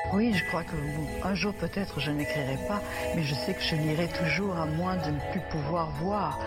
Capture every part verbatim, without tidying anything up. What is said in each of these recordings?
Oui, je crois que bon, un jour peut-être je n'écrirai pas, mais je sais que je lirai toujours à moins de ne plus pouvoir voir.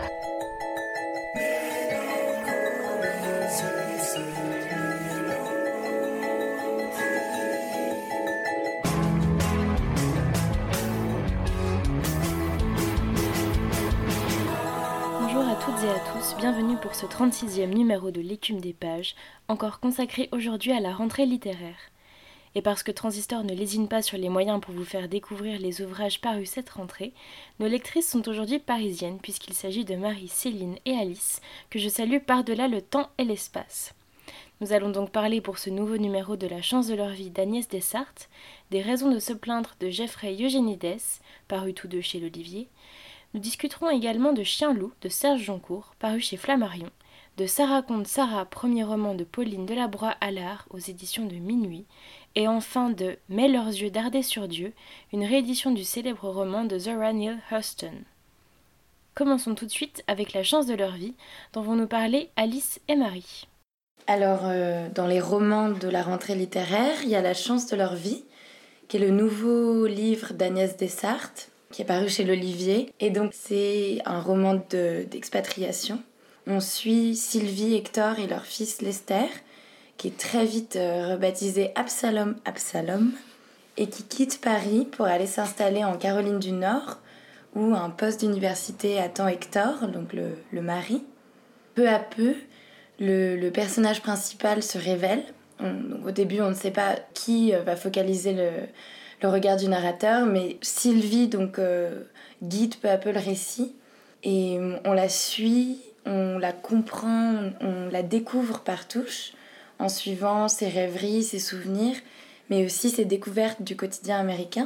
Bonjour à toutes et à tous, bienvenue pour ce trente-sixième numéro de l'Écume des pages, encore consacré aujourd'hui à la rentrée littéraire. Et parce que Transistor ne lésine pas sur les moyens pour vous faire découvrir les ouvrages parus cette rentrée, nos lectrices sont aujourd'hui parisiennes puisqu'il s'agit de Marie, Céline et Alice, que je salue par-delà le temps et l'espace. Nous allons donc parler pour ce nouveau numéro de La chance de leur vie d'Agnès Dessarthe, des raisons de se plaindre de Geoffrey Eugénides, paru tous deux chez l'Olivier. Nous discuterons également de Chien-loup de Serge Joncourt, paru chez Flammarion, de Sarah contre Sarah, premier roman de Pauline Delabroix-Allard aux éditions de Minuit, et enfin de Mais leurs yeux dardaient sur Dieu, une réédition du célèbre roman de Zora Neale Hurston. Commençons tout de suite avec La chance de leur vie, dont vont nous parler Alice et Marie. Alors, euh, dans les romans de la rentrée littéraire, il y a La chance de leur vie, qui est le nouveau livre d'Agnès Dessarthe, qui est paru chez l'Olivier. Et donc, c'est un roman de, d'expatriation. On suit Sylvie, Hector et leur fils Lester, qui est très vite euh, rebaptisé Absalom Absalom, et qui quitte Paris pour aller s'installer en Caroline du Nord, où un poste d'université attend Hector, donc le, le mari. Peu à peu, le, le personnage principal se révèle. On, donc au début, on ne sait pas qui va focaliser le, le regard du narrateur, mais Sylvie donc, euh, guide peu à peu le récit. Et on la suit, on la comprend, on, on la découvre par touches, en suivant ses rêveries, ses souvenirs, mais aussi ses découvertes du quotidien américain.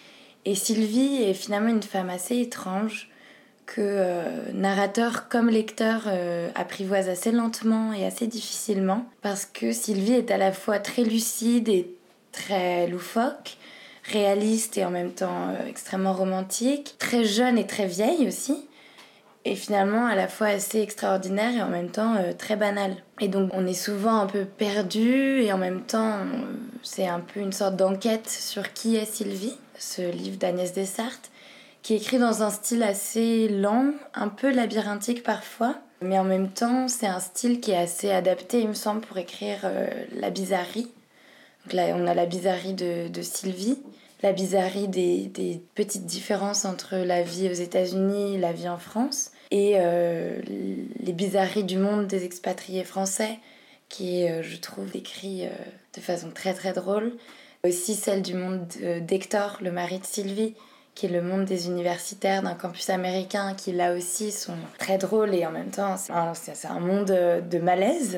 Et Sylvie est finalement une femme assez étrange, que euh, narrateur comme lecteur euh, apprivoise assez lentement et assez difficilement, parce que Sylvie est à la fois très lucide et très loufoque, réaliste et en même temps euh, extrêmement romantique, très jeune et très vieille aussi, et finalement à la fois assez extraordinaire et en même temps euh, très banale. Et donc on est souvent un peu perdu et en même temps euh, c'est un peu une sorte d'enquête sur qui est Sylvie, ce livre d'Agnès Dessarthe, qui est écrit dans un style assez lent, un peu labyrinthique parfois, mais en même temps c'est un style qui est assez adapté il me semble pour écrire euh, la bizarrerie. Donc là on a la bizarrerie de, de Sylvie, la bizarrerie des, des petites différences entre la vie aux États-Unis et la vie en France, et euh, les bizarreries du monde des expatriés français, qui est, euh, je trouve, décrit euh, de façon très très drôle. Aussi celle du monde d'Hector, le mari de Sylvie, qui est le monde des universitaires d'un campus américain, qui là aussi sont très drôles et en même temps c'est un, c'est un monde de malaise.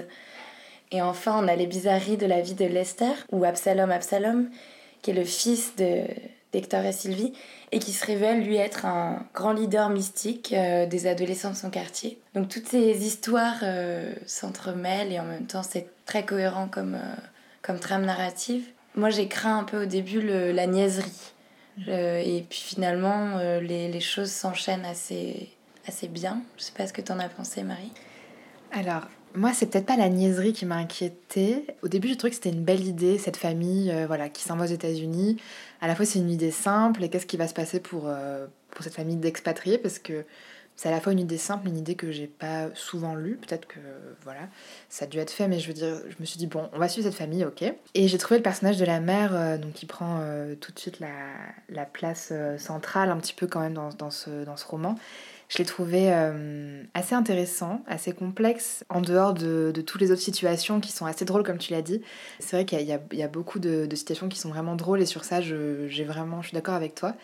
Et enfin on a les bizarreries de la vie de Lester, ou Absalom Absalom, qui est le fils de, d'Hector et Sylvie, et qui se révèle lui être un grand leader mystique euh, des adolescents de son quartier. Donc toutes ces histoires euh, s'entremêlent et en même temps c'est très cohérent comme, euh, comme trame narrative. Moi j'ai craint un peu au début le, la niaiserie, euh, et puis finalement euh, les, les choses s'enchaînent assez, assez bien. Je sais pas ce que t'en as pensé, Marie. Alors, moi, c'est peut-être pas la niaiserie qui m'a inquiétée. Au début, j'ai trouvé que c'était une belle idée, cette famille euh, voilà, qui s'en va aux États-Unis. À la fois, c'est une idée simple, et qu'est-ce qui va se passer pour, euh, pour cette famille d'expatriés, parce que c'est à la fois une idée simple, une idée que j'ai pas souvent lue. Peut-être que, voilà, ça a dû être fait, mais je veux dire, je me suis dit, bon, on va suivre cette famille, ok. Et j'ai trouvé le personnage de la mère, euh, donc, qui prend euh, tout de suite la, la place euh, centrale, un petit peu quand même, dans, dans, ce, dans ce roman. Je l'ai trouvé euh, assez intéressant, assez complexe, en dehors de, de toutes les autres situations qui sont assez drôles, comme tu l'as dit. C'est vrai qu'il y a, il y a beaucoup de, de situations qui sont vraiment drôles, et sur ça, je, j'ai vraiment, je suis d'accord avec toi.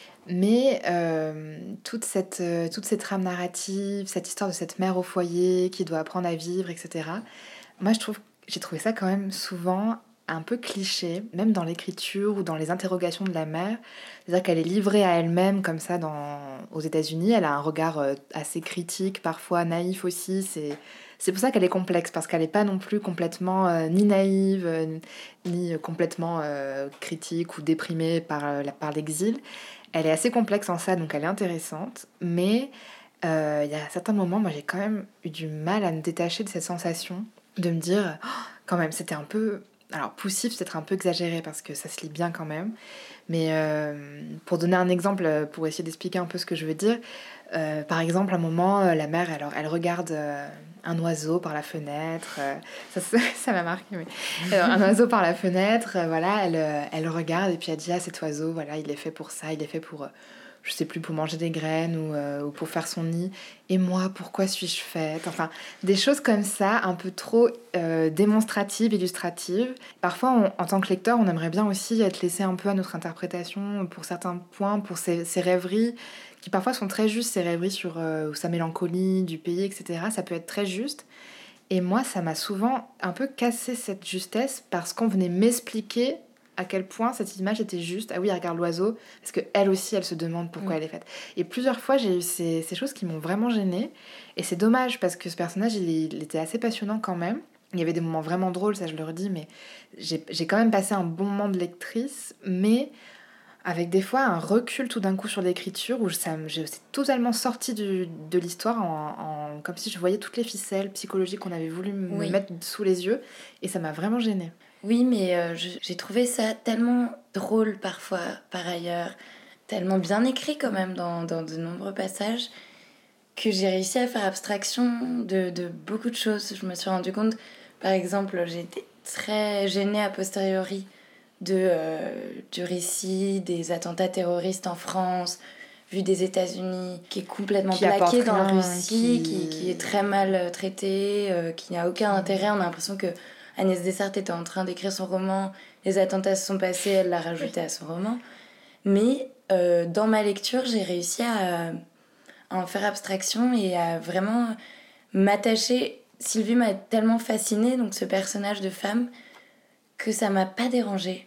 Mais euh, toute, cette, euh, toute cette trame narrative, cette histoire de cette mère au foyer qui doit apprendre à vivre, et cetera. Moi, je trouve, j'ai trouvé ça quand même souvent un peu cliché, même dans l'écriture ou dans les interrogations de la mère. C'est-à-dire qu'elle est livrée à elle-même comme ça dans... aux États-Unis. Elle a un regard assez critique, parfois naïf aussi. C'est, c'est pour ça qu'elle est complexe, parce qu'elle n'est pas non plus complètement euh, ni naïve, euh, ni complètement euh, critique ou déprimée par, euh, par l'exil. Elle est assez complexe en ça, donc elle est intéressante. Mais il euh, y a certains moments, moi j'ai quand même eu du mal à me détacher de cette sensation, de me dire, oh, quand même, c'était un peu... alors poussif, c'est peut-être un peu exagéré parce que ça se lit bien quand même. Mais euh, pour donner un exemple, pour essayer d'expliquer un peu ce que je veux dire, euh, par exemple, à un moment, euh, la mère, elle, elle regarde euh, un oiseau par la fenêtre. Euh, ça, ça m'a marqué, mais alors, un oiseau par la fenêtre, euh, voilà, elle, euh, elle regarde et puis elle dit ah cet oiseau, voilà, il est fait pour ça, il est fait pour, euh, je sais plus, pour manger des graines ou, euh, ou pour faire son nid. Et moi, pourquoi suis-je faite? Enfin, des choses comme ça, un peu trop euh, démonstratives, illustratives. Parfois, on, en tant que lecteur, on aimerait bien aussi être laissé un peu à notre interprétation pour certains points, pour ces, ces rêveries, qui parfois sont très justes, ces rêveries sur euh, sa mélancolie, du pays, et cetera. Ça peut être très juste. Et moi, ça m'a souvent un peu cassé cette justesse parce qu'on venait m'expliquer à quel point cette image était juste. Ah oui, elle regarde l'oiseau, parce qu'elle aussi, elle se demande pourquoi mmh. elle est faite. Et plusieurs fois, j'ai eu ces, ces choses qui m'ont vraiment gênée. Et c'est dommage, parce que ce personnage, il, il était assez passionnant quand même. Il y avait des moments vraiment drôles, ça je le redis, mais j'ai, j'ai quand même passé un bon moment de lectrice, mais avec des fois un recul tout d'un coup sur l'écriture, où ça, j'ai totalement sorti du, de l'histoire, en, en, comme si je voyais toutes les ficelles psychologiques qu'on avait voulu me oui. mettre sous les yeux, et ça m'a vraiment gênée. Oui, mais euh, je, j'ai trouvé ça tellement drôle parfois, par ailleurs, tellement bien écrit quand même dans, dans de nombreux passages, que j'ai réussi à faire abstraction de, de beaucoup de choses. Je me suis rendu compte, par exemple, j'ai été très gênée a posteriori de, euh, du récit des attentats terroristes en France, vu des États-Unis, qui est complètement qui plaqué dans la Russie, qui... Qui, qui est très mal traité, euh, qui n'a aucun intérêt. On a l'impression que Agnès Dessarthe était en train d'écrire son roman, les attentats se sont passés, elle l'a rajouté à son roman. Mais euh, dans ma lecture, j'ai réussi à, à en faire abstraction et à vraiment m'attacher. Sylvie m'a tellement fascinée, donc ce personnage de femme, que ça m'a pas dérangée.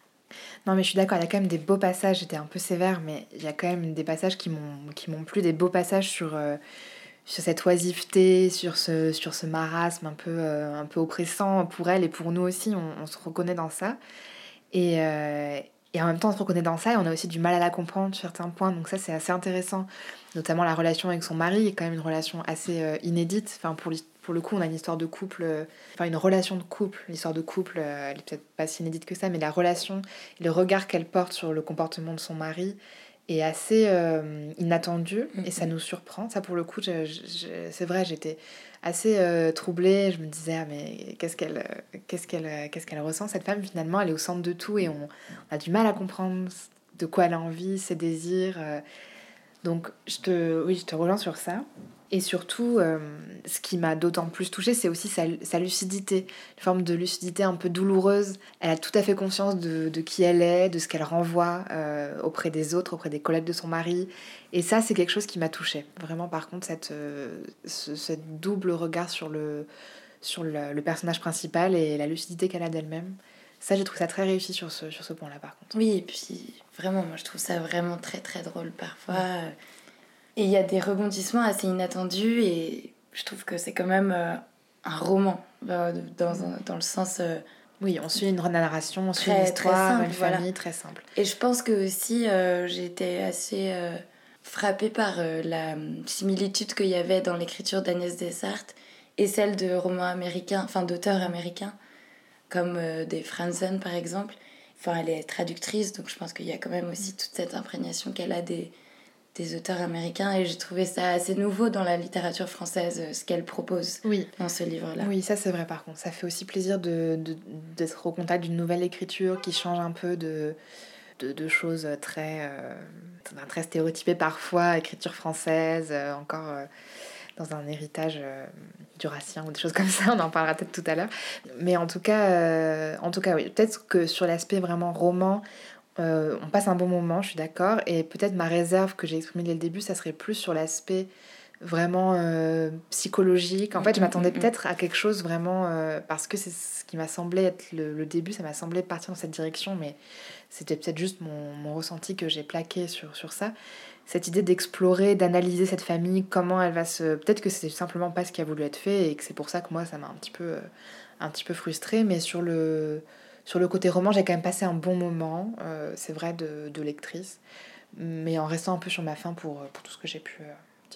Non mais je suis d'accord, il y a quand même des beaux passages, j'étais un peu sévère, mais il y a quand même des passages qui m'ont, qui m'ont plu, des beaux passages sur... Euh... sur cette oisiveté, sur ce, sur ce marasme un peu, euh, un peu oppressant pour elle et pour nous aussi, on, on se reconnaît dans ça. Et, euh, et en même temps, on se reconnaît dans ça et on a aussi du mal à la comprendre sur certains points. Donc ça, c'est assez intéressant. Notamment la relation avec son mari est quand même une relation assez euh, inédite. Enfin, pour, pour le coup, on a une histoire de couple, euh, enfin une relation de couple. L'histoire de couple, euh, elle est peut-être pas si inédite que ça, mais la relation, le regard qu'elle porte sur le comportement de son mari est assez euh, inattendu et ça nous surprend. Ça, pour le coup, je, je, c'est vrai, j'étais assez euh, troublée. Je me disais, ah, mais qu'est-ce qu'elle, qu'est-ce, qu'elle, qu'est-ce qu'elle ressent, cette femme? Finalement, elle est au centre de tout et on, on a du mal à comprendre de quoi elle a envie, ses désirs. Euh. Donc, je te, oui, je te rejoins sur ça. Et surtout, euh, ce qui m'a d'autant plus touchée, c'est aussi sa, sa lucidité, une forme de lucidité un peu douloureuse. Elle a tout à fait conscience de, de qui elle est, de ce qu'elle renvoie euh, auprès des autres, auprès des collègues de son mari. Et ça, c'est quelque chose qui m'a touchée. Vraiment, par contre, cette, euh, ce cette double regard sur, le, sur le, le personnage principal et la lucidité qu'elle a d'elle-même. Ça, j'ai trouvé ça très réussi sur ce, sur ce point-là, par contre. Oui, et puis, vraiment, moi, je trouve ça vraiment très, très drôle parfois. Ouais. Et il y a des rebondissements assez inattendus et je trouve que c'est quand même euh, un roman, euh, dans, dans le sens... Euh, oui, on suit une narration, on suit une histoire, simple, une famille voilà. Très simple. Et je pense que aussi, euh, j'ai été assez euh, frappée par euh, la similitude qu'il y avait dans l'écriture d'Agnès Dessarthe et celle de romans américains, enfin d'auteurs américains, comme euh, des Franzen par exemple. Enfin, elle est traductrice, donc je pense qu'il y a quand même aussi toute cette imprégnation qu'elle a des... des auteurs américains et j'ai trouvé ça assez nouveau dans la littérature française, ce qu'elle propose oui. dans ce livre-là. Oui, ça c'est vrai par contre. Ça fait aussi plaisir de, de, d'être au contact d'une nouvelle écriture qui change un peu de, de, de choses très, euh, très stéréotypées parfois, écriture française, euh, encore euh, dans un héritage euh, jurassien ou des choses comme ça, on en parlera peut-être tout à l'heure. Mais en tout cas, euh, en tout cas oui, peut-être que sur l'aspect vraiment roman, Euh, on passe un bon moment, je suis d'accord, et peut-être ma réserve que j'ai exprimée dès le début, ça serait plus sur l'aspect vraiment euh, psychologique. En fait, je m'attendais peut-être à quelque chose vraiment, euh, parce que c'est ce qui m'a semblé être le, le début, ça m'a semblé partir dans cette direction, mais c'était peut-être juste mon, mon ressenti que j'ai plaqué sur, sur ça. Cette idée d'explorer, d'analyser cette famille, comment elle va se... Peut-être que c'est simplement pas ce qui a voulu être fait, et que c'est pour ça que moi, ça m'a un petit peu, un petit peu frustrée, mais sur le... Sur le côté roman, j'ai quand même passé un bon moment, euh, c'est vrai, de, de lectrice, mais en restant un peu sur ma faim pour, pour tout ce que j'ai pu euh, dire avant.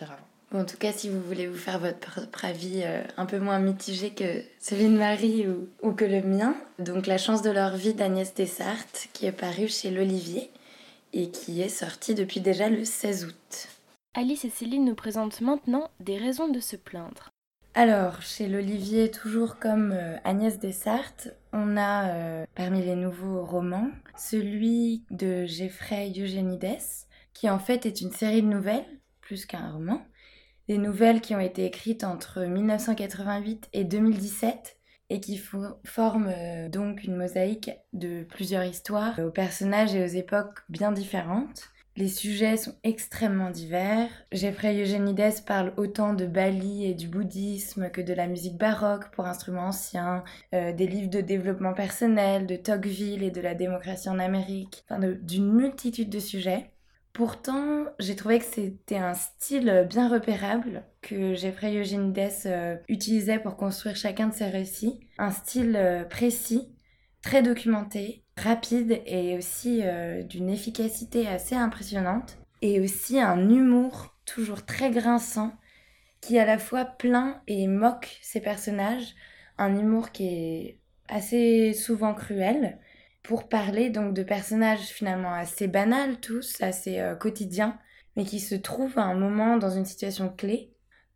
Ou en tout cas, si vous voulez vous faire votre propre avis euh, un peu moins mitigé que celui de Marie ou, ou que le mien. Donc La chance de leur vie d'Agnès Dessarthe, qui est paru chez l'Olivier et qui est sorti depuis déjà le seize août. Alice et Céline nous présentent maintenant des raisons de se plaindre. Alors, chez l'Olivier, toujours comme euh, Agnès Dessarthe, on a euh, parmi les nouveaux romans celui de Jeffrey Eugenides, qui en fait est une série de nouvelles, plus qu'un roman. Des nouvelles qui ont été écrites entre dix-neuf cent quatre-vingt-huit et deux mille dix-sept et qui fo- forment euh, donc une mosaïque de plusieurs histoires aux personnages et aux époques bien différentes. Les sujets sont extrêmement divers. Jeffrey Eugenides parle autant de Bali et du bouddhisme que de la musique baroque pour instruments anciens, euh, des livres de développement personnel, de Tocqueville et de la démocratie en Amérique, enfin de, d'une multitude de sujets. Pourtant, j'ai trouvé que c'était un style bien repérable que Jeffrey Eugenides euh, utilisait pour construire chacun de ses récits. Un style euh, précis, très documenté, rapide et aussi euh, d'une efficacité assez impressionnante. Et aussi un humour toujours très grinçant qui à la fois plaint et moque ses personnages. Un humour qui est assez souvent cruel. Pour parler donc de personnages finalement assez banals tous, assez euh, quotidiens, mais qui se trouvent à un moment dans une situation clé,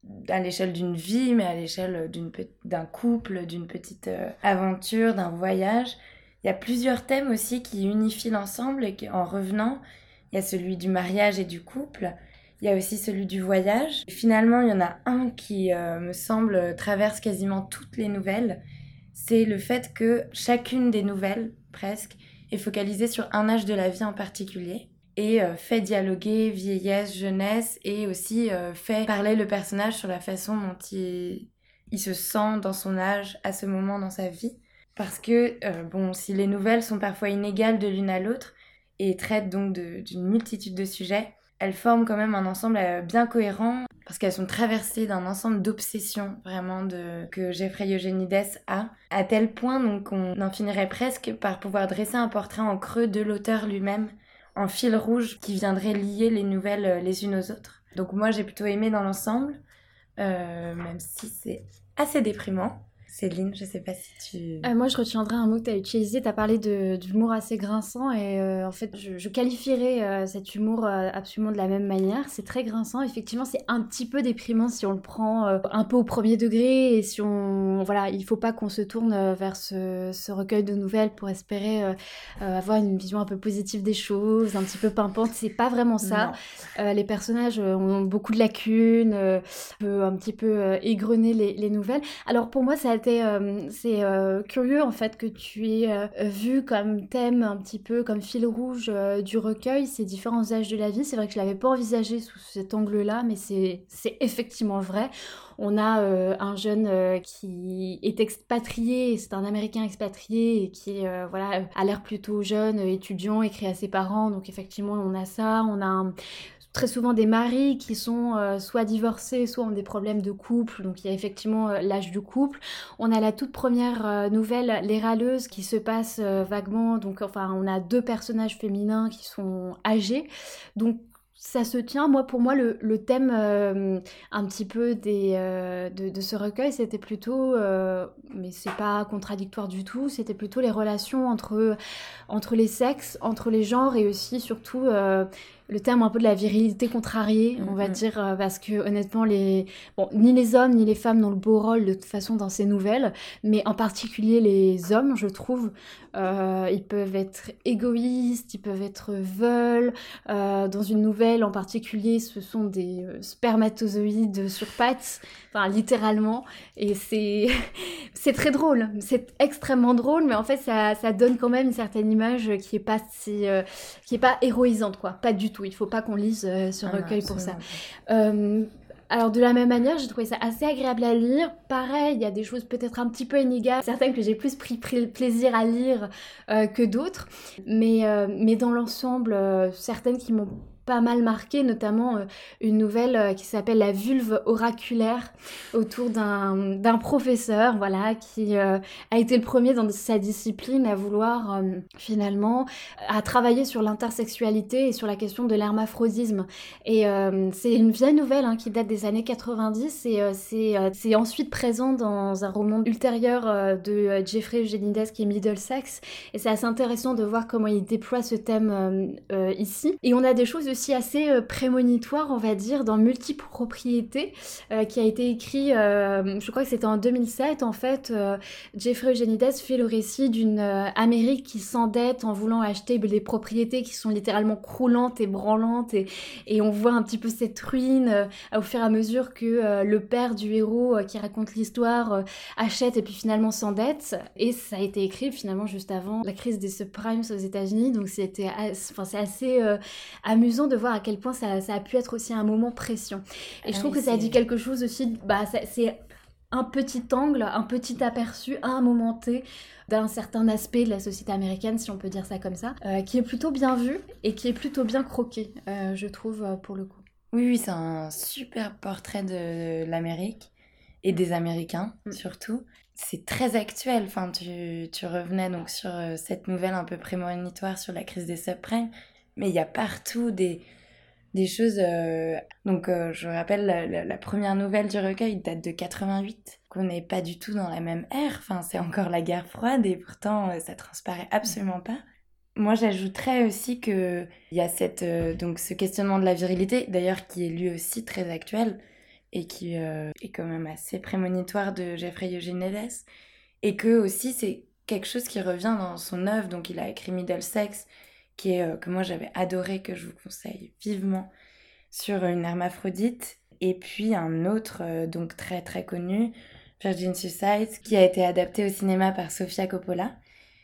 à l'échelle d'une vie, mais à l'échelle d'une pe- d'un couple, d'une petite euh, aventure, d'un voyage. Il y a plusieurs thèmes aussi qui unifient l'ensemble et qui, en revenant, il y a celui du mariage et du couple, il y a aussi celui du voyage. Et finalement, il y en a un qui euh, me semble traverse quasiment toutes les nouvelles, c'est le fait que chacune des nouvelles, presque, est focalisée sur un âge de la vie en particulier et euh, fait dialoguer vieillesse, jeunesse et aussi euh, fait parler le personnage sur la façon dont il, il se sent dans son âge à ce moment dans sa vie. Parce que, euh, bon, si les nouvelles sont parfois inégales de l'une à l'autre et traitent donc de, d'une multitude de sujets, elles forment quand même un ensemble euh, bien cohérent parce qu'elles sont traversées d'un ensemble d'obsessions vraiment de, que Jeffrey Eugenides a, à tel point donc qu'on en finirait presque par pouvoir dresser un portrait en creux de l'auteur lui-même, en fil rouge qui viendrait lier les nouvelles euh, les unes aux autres. Donc moi j'ai plutôt aimé dans l'ensemble, euh, même si c'est assez déprimant. Céline, je sais pas si tu... Euh, moi, je retiendrai un mot que tu as utilisé. Tu as parlé de, d'humour assez grinçant et euh, en fait, je, je qualifierais euh, cet humour euh, absolument de la même manière. C'est très grinçant. Effectivement, c'est un petit peu déprimant si on le prend euh, un peu au premier degré et si on... Voilà, il faut pas qu'on se tourne euh, vers ce, ce recueil de nouvelles pour espérer euh, euh, avoir une vision un peu positive des choses, un petit peu pimpante. C'est pas vraiment ça. Euh, les personnages euh, ont beaucoup de lacunes, euh, peut un petit peu euh, égrener les, les nouvelles. Alors pour moi, ça a été, euh, c'est euh, curieux en fait que tu aies euh, vu comme thème un petit peu comme fil rouge euh, du recueil ces différents âges de la vie. C'est vrai que je l'avais pas envisagé sous cet angle-là, mais c'est, c'est effectivement vrai. On a euh, un jeune euh, qui est expatrié, c'est un Américain expatrié et qui euh, voilà, a l'air plutôt jeune, étudiant, écrit à ses parents. Donc effectivement, on a ça. On a un, très souvent des maris qui sont euh, soit divorcés, soit ont des problèmes de couple. Donc il y a effectivement euh, l'âge du couple. On a la toute première euh, nouvelle, Les Râleuses, qui se passe euh, vaguement. Donc enfin, on a deux personnages féminins qui sont âgés. Donc ça se tient. Moi, pour moi, le, le thème euh, un petit peu des, euh, de, de ce recueil, c'était plutôt, euh, mais c'est pas contradictoire du tout, c'était plutôt les relations entre, entre les sexes, entre les genres et aussi, surtout, euh, le terme un peu de la virilité contrariée, on va mm-hmm. dire, euh, parce que honnêtement, les... bon, ni les hommes ni les femmes n'ont le beau rôle de toute façon dans ces nouvelles, mais en particulier les hommes, je trouve, euh, ils peuvent être égoïstes, ils peuvent être veuls. Euh, dans une nouvelle en particulier, ce sont des euh, spermatozoïdes sur pattes, enfin littéralement, et c'est c'est très drôle, c'est extrêmement drôle, mais en fait ça, ça donne quand même une certaine image qui est pas si, euh, qui est pas héroïsante, quoi, pas du tout. Il faut pas qu'on lise euh, ce ah recueil non, pour ça. Euh, alors de la même manière, j'ai trouvé ça assez agréable à lire. Pareil, il y a des choses peut-être un petit peu inégales, certaines que j'ai plus pris, pris plaisir à lire euh, que d'autres, mais, euh, mais dans l'ensemble, euh, certaines qui m'ont pas mal marqué, notamment euh, une nouvelle euh, qui s'appelle La vulve oraculaire, autour d'un, d'un professeur voilà, qui euh, a été le premier dans sa discipline à vouloir euh, finalement à travailler sur l'intersexualité et sur la question de l'hermaphrodisme. Et euh, c'est une vieille nouvelle hein, qui date des années quatre-vingt-dix et euh, c'est, euh, c'est ensuite présent dans un roman ultérieur euh, de euh, Jeffrey Eugenides qui est Middlesex. Et c'est assez intéressant de voir comment il déploie ce thème euh, euh, ici. Et on a des choses aussi assez euh, prémonitoires, on va dire, dans Multipropriété, euh, qui a été écrit, euh, je crois que c'était en deux mille sept, en fait. Euh, Jeffrey Eugenides fait le récit d'une euh, Amérique qui s'endette en voulant acheter des propriétés qui sont littéralement croulantes et branlantes. Et, et on voit un petit peu cette ruine euh, au fur et à mesure que euh, le père du héros euh, qui raconte l'histoire euh, achète et puis finalement s'endette. Et ça a été écrit finalement juste avant la crise des subprimes aux États-Unis, donc c'était, enfin, c'est assez euh, amusant de voir à quel point ça, ça a pu être aussi un moment pression. Et ah je trouve oui, que ça c'est... dit quelque chose aussi, bah, ça, c'est un petit angle, un petit aperçu à un moment T d'un certain aspect de la société américaine, si on peut dire ça comme ça, euh, qui est plutôt bien vu et qui est plutôt bien croqué, euh, je trouve, euh, pour le coup. Oui, oui, c'est un super portrait de l'Amérique et des Américains, mm. surtout. C'est très actuel. Enfin, tu, tu revenais donc sur euh, cette nouvelle un peu prémonitoire sur la crise des subprimes, mais il y a partout des, des choses... Euh... Donc, euh, je rappelle, la, la, la première nouvelle du recueil date de quatre-vingt-huit, qu'on n'est pas du tout dans la même ère. Enfin, c'est encore la guerre froide et pourtant, euh, ça transparaît absolument pas. Moi, j'ajouterais aussi qu'il y a cette, euh, donc, ce questionnement de la virilité, d'ailleurs, qui est lui aussi très actuel, et qui euh, est quand même assez prémonitoire de Jeffrey Eugenides, et que aussi c'est quelque chose qui revient dans son œuvre. Donc il a écrit Middlesex, qui est, euh, que moi j'avais adoré, que je vous conseille vivement, sur une hermaphrodite, et puis un autre, euh, donc très très connu, Virgin Suicides, qui a été adapté au cinéma par Sofia Coppola.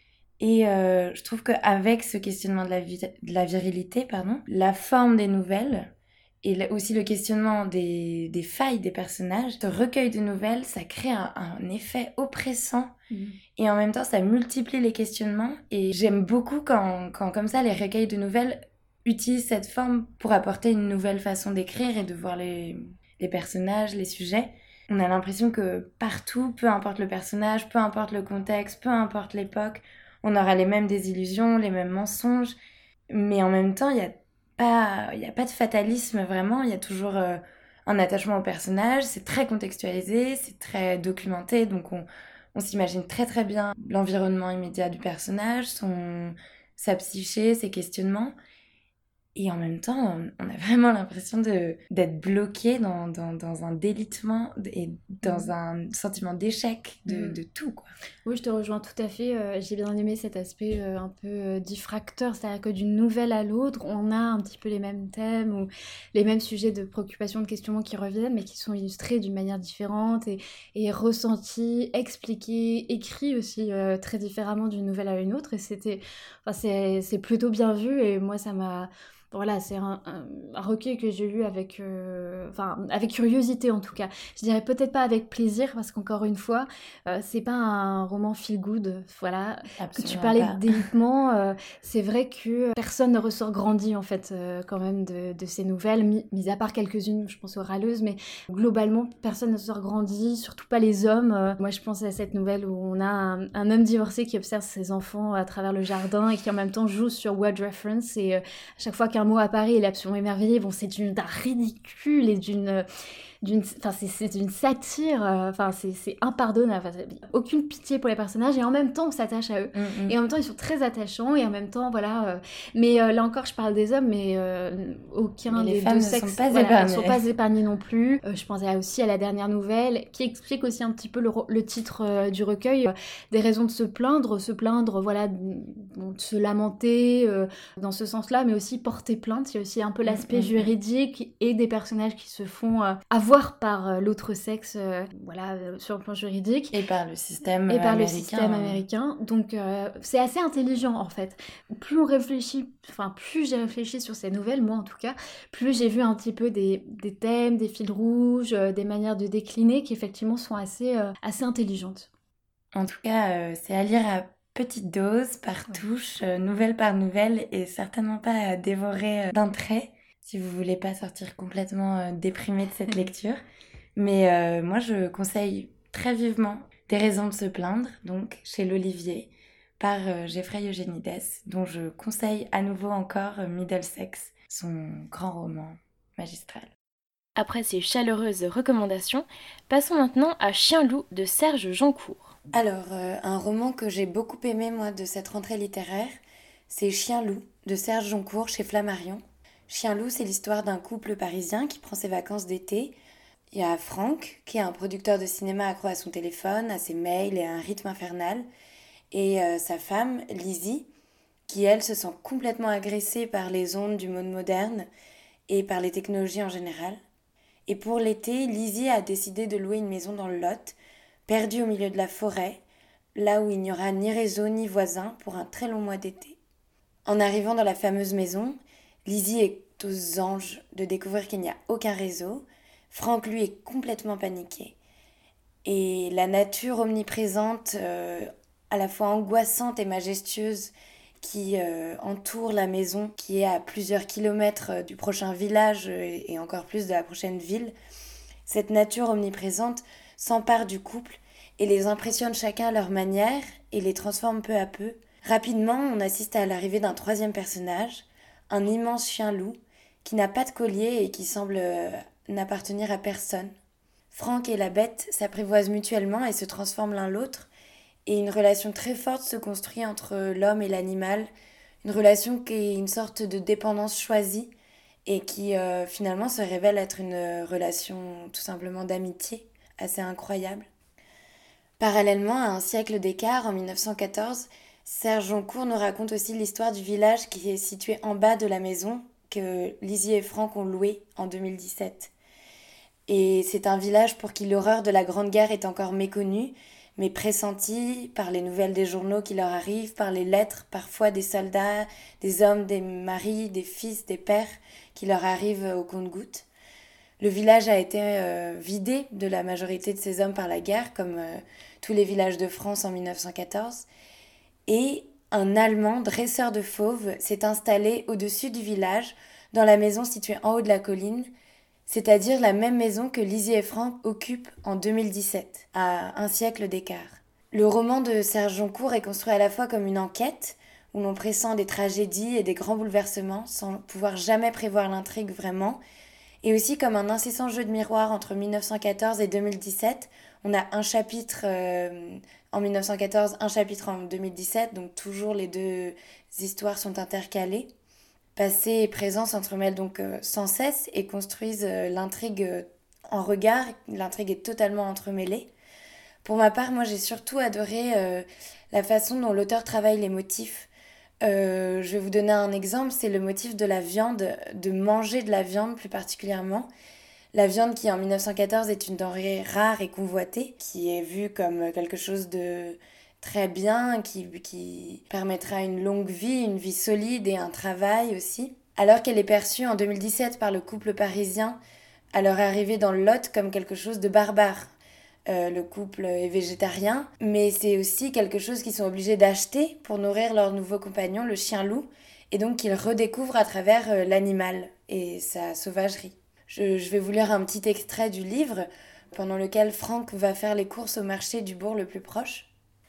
Et euh, je trouve qu'avec ce questionnement de la, vi- de la virilité, pardon, la forme des nouvelles, et aussi le questionnement des, des failles des personnages, ce recueil de nouvelles, ça crée un, un effet oppressant mmh. et en même temps ça multiplie les questionnements. Et j'aime beaucoup quand, quand comme ça les recueils de nouvelles utilisent cette forme pour apporter une nouvelle façon d'écrire et de voir les, les personnages, les sujets. On a l'impression que partout, peu importe le personnage, peu importe le contexte, peu importe l'époque, on aura les mêmes désillusions, les mêmes mensonges, mais en même temps il y a Pas, il n'y a pas de fatalisme vraiment, il y a toujours euh, un attachement au personnage, c'est très contextualisé, c'est très documenté, donc on, on s'imagine très très bien l'environnement immédiat du personnage, son, sa psyché, ses questionnements. Et en même temps, on a vraiment l'impression de, d'être bloqué dans, dans, dans un délitement et dans mmh. un sentiment d'échec de, mmh. de tout, quoi. Oui, je te rejoins tout à fait. Euh, j'ai bien aimé cet aspect euh, un peu euh, diffracteur, c'est-à-dire que d'une nouvelle à l'autre, on a un petit peu les mêmes thèmes ou les mêmes sujets de préoccupation, de questionnement qui reviennent, mais qui sont illustrés d'une manière différente et, et ressentis, expliqués, écrits aussi euh, très différemment d'une nouvelle à une autre. Et c'était, enfin, c'est, c'est plutôt bien vu et moi, ça m'a... Voilà, c'est un, un, un recueil que j'ai lu avec, euh, enfin, avec curiosité en tout cas. Je dirais peut-être pas avec plaisir parce qu'encore une fois, euh, c'est pas un roman feel good. Voilà, que tu parlais pas. d'évitement, euh, c'est vrai que personne ne ressort grandi en fait euh, quand même de, de ces nouvelles, mis, mis à part quelques-unes, je pense aux râleuses, mais globalement personne ne sort grandi, surtout pas les hommes. Euh, moi, je pense à cette nouvelle où on a un, un homme divorcé qui observe ses enfants à travers le jardin et qui en même temps joue sur Word Reference et euh, à chaque fois qu'un mot apparaît, il est absolument émerveillé. Bon, c'est d'une, d'un ridicule et d'une... d'une enfin, c'est, c'est une satire, enfin, c'est, c'est impardonnable. Enfin, aucune pitié pour les personnages et en même temps, on s'attache à eux. Mm-hmm. Et en même temps, ils sont très attachants et en même temps, voilà. Euh, mais euh, là encore, je parle des hommes, mais euh, aucun mais des deux sexes ne sont pas voilà, épargnés. Sont pas épargnés non plus. Euh, je pensais aussi à la dernière nouvelle qui explique aussi un petit peu le, le titre euh, du recueil, euh, des raisons de se plaindre, se plaindre, voilà, de, de se lamenter euh, dans ce sens-là, mais aussi porter plainte. Il y a aussi un peu l'aspect mm-hmm. juridique et des personnages qui se font euh, voir par euh, l'autre sexe, euh, voilà, euh, sur le plan juridique. Et par le système et américain. Et par le système américain. Donc, euh, c'est assez intelligent, en fait. Plus on réfléchit, enfin, plus j'ai réfléchi sur ces nouvelles, moi en tout cas, plus j'ai vu un petit peu des, des thèmes, des fils rouges, euh, des manières de décliner qui, effectivement, sont assez, euh, assez intelligentes. En tout cas, euh, c'est à lire à petite dose, par touche, euh, nouvelle par nouvelle, et certainement pas à dévorer euh, d'un trait. si vous voulez pas sortir complètement euh, déprimé de cette lecture. Mais euh, moi, je conseille très vivement Des raisons de se plaindre, donc chez l'Olivier, par euh, Geoffrey Eugénides, dont je conseille à nouveau encore euh, Middlesex, son grand roman magistral. Après ces chaleureuses recommandations, passons maintenant à Chien-loup de Serge Joncour. Alors, euh, un roman que j'ai beaucoup aimé, moi, de cette rentrée littéraire, c'est Chien-loup de Serge Joncour chez Flammarion. Chien-loup, c'est l'histoire d'un couple parisien qui prend ses vacances d'été. Il y a Franck, qui est un producteur de cinéma accro à son téléphone, à ses mails et à un rythme infernal. Et euh, sa femme, Lizzie, qui, elle, se sent complètement agressée par les ondes du monde moderne et par les technologies en général. Et pour l'été, Lizzie a décidé de louer une maison dans le Lot, perdue au milieu de la forêt, là où il n'y aura ni réseau ni voisins pour un très long mois d'été. En arrivant dans la fameuse maison, Lizzie est aux anges de découvrir qu'il n'y a aucun réseau. Franck, lui, est complètement paniqué. Et la nature omniprésente, euh, à la fois angoissante et majestueuse, qui euh, entoure la maison, qui est à plusieurs kilomètres du prochain village et encore plus de la prochaine ville, cette nature omniprésente s'empare du couple et les impressionne chacun à leur manière et les transforme peu à peu. Rapidement, on assiste à l'arrivée d'un troisième personnage, un immense chien-loup qui n'a pas de collier et qui semble euh, n'appartenir à personne. Franck et la bête s'apprivoisent mutuellement et se transforment l'un l'autre, et une relation très forte se construit entre l'homme et l'animal, une relation qui est une sorte de dépendance choisie et qui euh, finalement se révèle être une relation tout simplement d'amitié, assez incroyable. Parallèlement, à un siècle d'écart, en dix-neuf cent quatorze, Serge Joncour nous raconte aussi l'histoire du village qui est situé en bas de la maison que Lizzie et Franck ont loué en deux mille dix-sept. Et c'est un village pour qui l'horreur de la Grande Guerre est encore méconnue, mais pressentie par les nouvelles des journaux qui leur arrivent, par les lettres parfois des soldats, des hommes, des maris, des fils, des pères qui leur arrivent au compte-gouttes. Le village a été euh, vidé de la majorité de ses hommes par la guerre, comme euh, tous les villages de France en dix-neuf cent quatorze. Et un Allemand, dresseur de fauves, s'est installé au-dessus du village, dans la maison située en haut de la colline, c'est-à-dire la même maison que Lizzie et Franck occupent en deux mille dix-sept, à un siècle d'écart. Le roman de Serge Joncour est construit à la fois comme une enquête, où l'on pressent des tragédies et des grands bouleversements, sans pouvoir jamais prévoir l'intrigue vraiment, et aussi comme un incessant jeu de miroir entre dix-neuf cent quatorze et deux mille dix-sept. On a un chapitre euh, en dix-neuf cent quatorze, un chapitre en deux mille dix-sept, donc toujours les deux histoires sont intercalées. Passé et présent s'entremêlent donc euh, sans cesse et construisent euh, l'intrigue euh, en regard. L'intrigue est totalement entremêlée. Pour ma part, moi j'ai surtout adoré euh, la façon dont l'auteur travaille les motifs. Euh, je vais vous donner un exemple, c'est le motif de la viande, de manger de la viande plus particulièrement. La viande qui en dix-neuf cent quatorze est une denrée rare et convoitée, qui est vue comme quelque chose de très bien, qui, qui permettra une longue vie, une vie solide et un travail aussi. Alors qu'elle est perçue en deux mille dix-sept par le couple parisien à leur arrivée dans le Lot comme quelque chose de barbare. Euh, le couple est végétarien, mais c'est aussi quelque chose qu'ils sont obligés d'acheter pour nourrir leur nouveau compagnon, le chien-loup, et donc qu'ils redécouvrent à travers euh, l'animal et sa sauvagerie. Je, je vais vous lire un petit extrait du livre pendant lequel Franck va faire les courses au marché du bourg le plus proche.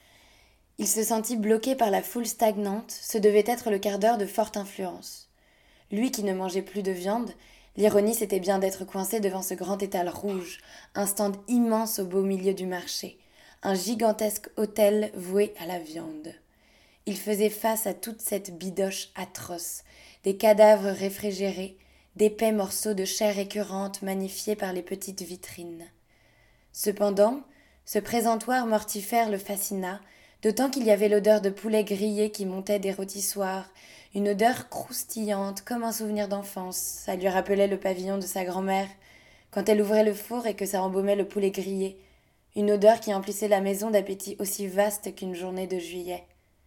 Il se sentit bloqué par la foule stagnante, ce devait être le quart d'heure de forte influence. Lui qui ne mangeait plus de viande, l'ironie c'était bien d'être coincé devant ce grand étal rouge, un stand immense au beau milieu du marché, un gigantesque hôtel voué à la viande. Il faisait face à toute cette bidoche atroce, des cadavres réfrigérés, d'épais morceaux de chair écœurante magnifiés par les petites vitrines. Cependant, ce présentoir mortifère le fascina, d'autant qu'il y avait l'odeur de poulet grillé qui montait des rôtissoirs, une odeur croustillante comme un souvenir d'enfance. Ça lui rappelait le pavillon de sa grand-mère, quand elle ouvrait le four et que ça embaumait le poulet grillé, une odeur qui emplissait la maison d'appétit aussi vaste qu'une journée de juillet.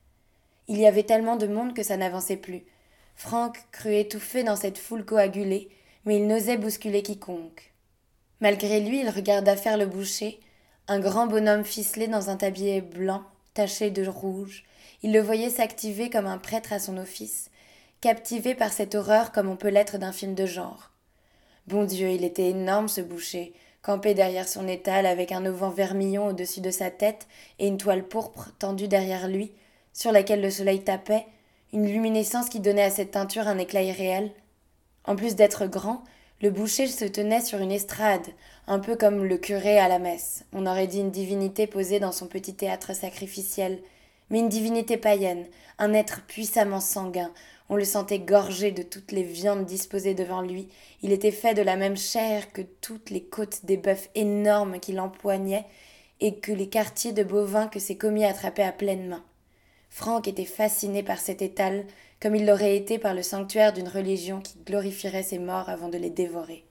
Il y avait tellement de monde que ça n'avançait plus. Franck crut étouffé dans cette foule coagulée, mais il n'osait bousculer quiconque. Malgré lui, il regarda faire le boucher, un grand bonhomme ficelé dans un tablier blanc, taché de rouge. Il le voyait s'activer comme un prêtre à son office, captivé par cette horreur comme on peut l'être d'un film de genre. Bon Dieu, il était énorme ce boucher, campé derrière son étal avec un auvent vermillon au-dessus de sa tête et une toile pourpre tendue derrière lui, sur laquelle le soleil tapait, une luminescence qui donnait à cette teinture un éclat irréel. En plus d'être grand, le boucher se tenait sur une estrade, un peu comme le curé à la messe. On aurait dit une divinité posée dans son petit théâtre sacrificiel, mais une divinité païenne, un être puissamment sanguin. On le sentait gorgé de toutes les viandes disposées devant lui. Il était fait de la même chair que toutes les côtes des bœufs énormes qu'il empoignait et que les quartiers de bovins que ses commis attrapaient à pleines mains. Franck était fasciné par cet étal, comme il l'aurait été par le sanctuaire d'une religion qui glorifierait ses morts avant de les dévorer.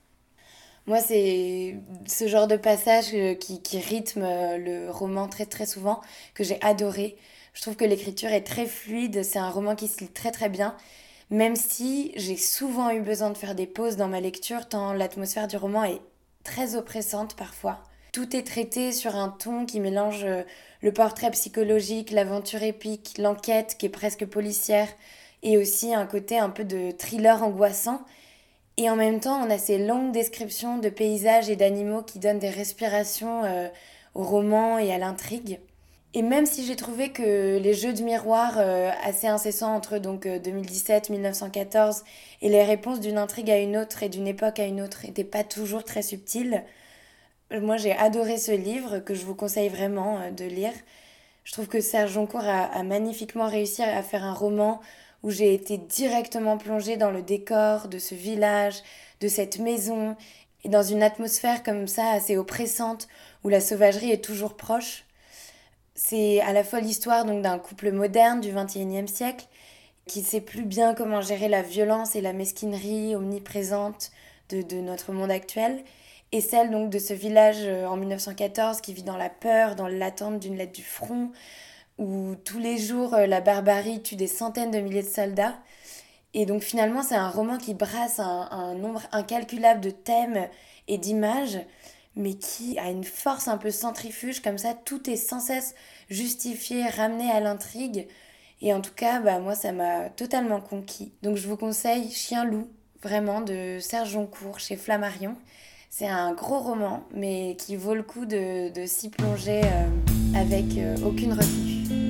Moi, c'est ce genre de passage qui, qui rythme le roman très très souvent, que j'ai adoré. Je trouve que l'écriture est très fluide, c'est un roman qui se lit très très bien, même si j'ai souvent eu besoin de faire des pauses dans ma lecture, tant l'atmosphère du roman est très oppressante parfois. Tout est traité sur un ton qui mélange le portrait psychologique, l'aventure épique, l'enquête qui est presque policière, et aussi un côté un peu de thriller angoissant. Et en même temps, on a ces longues descriptions de paysages et d'animaux qui donnent des respirations euh, au roman et à l'intrigue. Et même si j'ai trouvé que les jeux de miroir euh, assez incessants entre donc euh, deux mille dix-sept mille neuf cent quatorze et les réponses d'une intrigue à une autre et d'une époque à une autre n'étaient pas toujours très subtiles, moi j'ai adoré ce livre que je vous conseille vraiment euh, de lire. Je trouve que Serge Joncour a, a magnifiquement réussi à faire un roman où j'ai été directement plongée dans le décor de ce village, de cette maison, et dans une atmosphère comme ça assez oppressante, où la sauvagerie est toujours proche. C'est à la fois l'histoire donc d'un couple moderne du vingt et unième siècle, qui sait plus bien comment gérer la violence et la mesquinerie omniprésente de, de notre monde actuel, et celle donc de ce village en mille neuf cent quatorze qui vit dans la peur, dans l'attente d'une lettre du front, où tous les jours la barbarie tue des centaines de milliers de soldats. Et donc finalement c'est un roman qui brasse un, un nombre incalculable de thèmes et d'images, mais qui a une force un peu centrifuge, comme ça tout est sans cesse justifié, ramené à l'intrigue. Et en tout cas, bah, moi ça m'a totalement conquis. Donc je vous conseille Chien-Loup, vraiment, de Serge Joncour chez Flammarion. C'est un gros roman, mais qui vaut le coup de, de s'y plonger euh, avec euh, aucune retenue.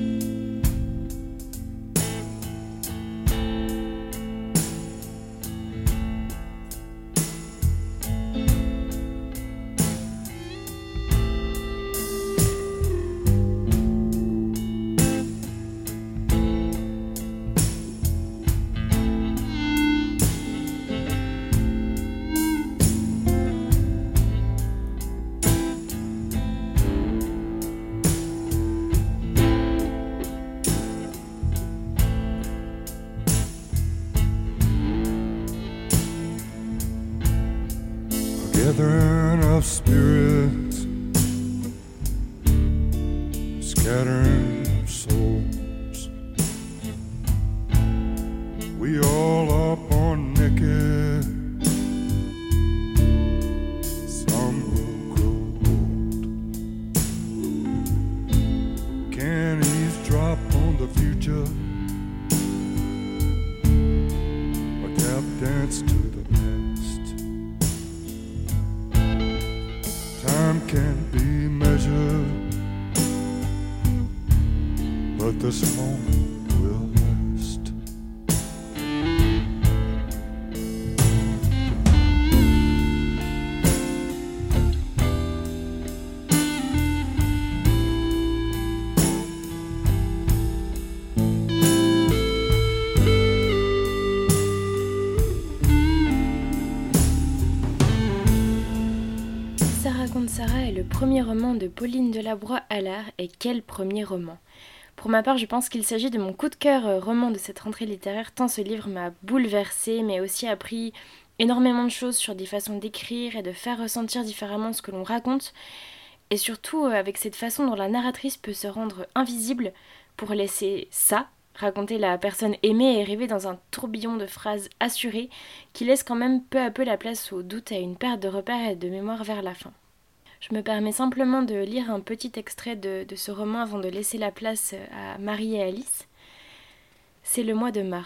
Gathering of spirits, scattering of souls. We all up on naked, some will grow old. Can eavesdrop on the future, or tap dance to the past. Time can't be measured, but this moment will last. Ça raconte Sarah est le premier roman de Pauline Delabroix-Allard, et quel premier roman! Pour ma part, je pense qu'il s'agit de mon coup de cœur euh, roman de cette rentrée littéraire, tant ce livre m'a bouleversée, mais aussi appris énormément de choses sur des façons d'écrire et de faire ressentir différemment ce que l'on raconte, et surtout euh, avec cette façon dont la narratrice peut se rendre invisible pour laisser ça, raconter la personne aimée et rêver dans un tourbillon de phrases assurées qui laisse quand même peu à peu la place au doute et à une perte de repères et de mémoire vers la fin. Je me permets simplement de lire un petit extrait de, de ce roman avant de laisser la place à Marie et Alice. C'est le mois de mars.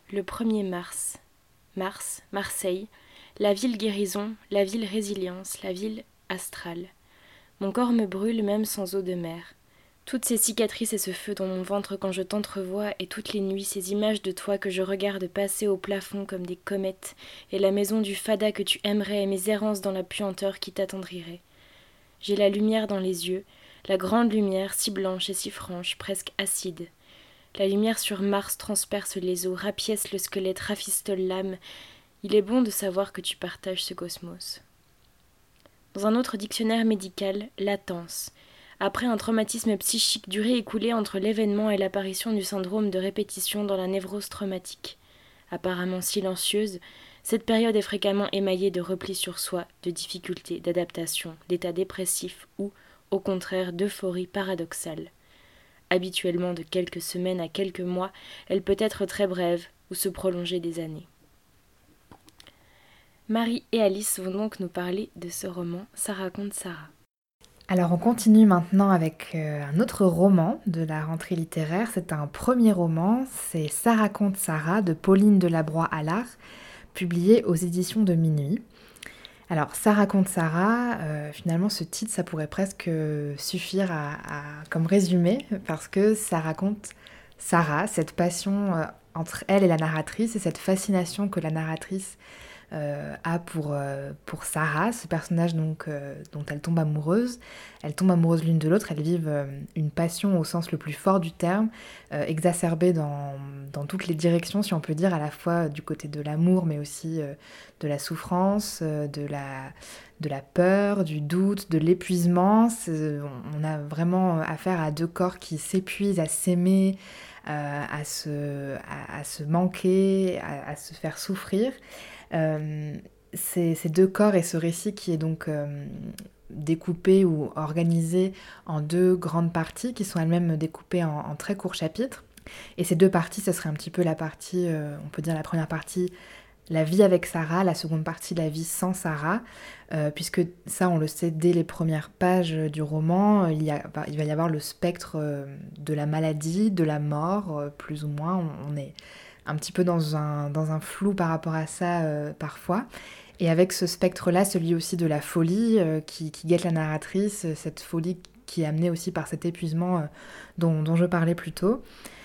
le premier mars. Mars, Marseille, la ville guérison, la ville résilience, la ville astrale. Mon corps me brûle même sans eau de mer. Toutes ces cicatrices et ce feu dans mon ventre quand je t'entrevois, et toutes les nuits ces images de toi que je regarde passer au plafond comme des comètes, et la maison du fada que tu aimerais, et mes errances dans la puanteur qui t'attendrirait. J'ai la lumière dans les yeux, la grande lumière si blanche et si franche, presque acide. La lumière sur Mars transperce les os, rapièce le squelette, rafistole l'âme. Il est bon de savoir que tu partages ce cosmos. Dans un autre dictionnaire médical, latence. Après un traumatisme psychique duré écoulé entre l'événement et l'apparition du syndrome de répétition dans la névrose traumatique. Apparemment silencieuse, cette période est fréquemment émaillée de repli sur soi, de difficultés, d'adaptation, d'états dépressifs ou, au contraire, d'euphorie paradoxale. Habituellement de quelques semaines à quelques mois, elle peut être très brève ou se prolonger des années. Marie et Alice vont donc nous parler de ce roman « Ça raconte Sarah ». Alors on continue maintenant avec euh, un autre roman de la rentrée littéraire. C'est un premier roman, c'est « Ça raconte Sarah » de Pauline Delabroix-Allard, publié aux éditions de Minuit. Alors, Ça raconte Sarah, euh, finalement ce titre ça pourrait presque suffire à, à, comme résumé, parce que ça raconte Sarah, cette passion euh, entre elle et la narratrice, et cette fascination que la narratrice euh, a pour, euh, pour Sarah, ce personnage donc, euh, dont elle tombe amoureuse. Elles tombent amoureuses l'une de l'autre, elles vivent euh, une passion au sens le plus fort du terme, euh, exacerbée dans, dans toutes les directions, si on peut dire, à la fois du côté de l'amour, mais aussi euh, de la souffrance, euh, de, la, de la peur, du doute, de l'épuisement. C'est, on a vraiment affaire à deux corps qui s'épuisent à s'aimer, euh, à, se, à, à se manquer, à, à se faire souffrir. Euh, ces, ces deux corps et ce récit qui est donc euh, découpé ou organisé en deux grandes parties qui sont elles-mêmes découpées en, en très courts chapitres. Et ces deux parties, ce serait un petit peu la partie, euh, on peut dire la première partie, la vie avec Sarah, la seconde partie, la vie sans Sarah, euh, puisque ça, on le sait dès les premières pages du roman, il, y a, il va y avoir le spectre euh, de la maladie, de la mort, euh, plus ou moins. On, on est un petit peu dans un, dans un flou par rapport à ça euh, parfois. Et avec ce spectre-là, celui aussi de la folie euh, qui, qui guette la narratrice, cette folie qui est amenée aussi par cet épuisement euh, dont, dont je parlais plus tôt.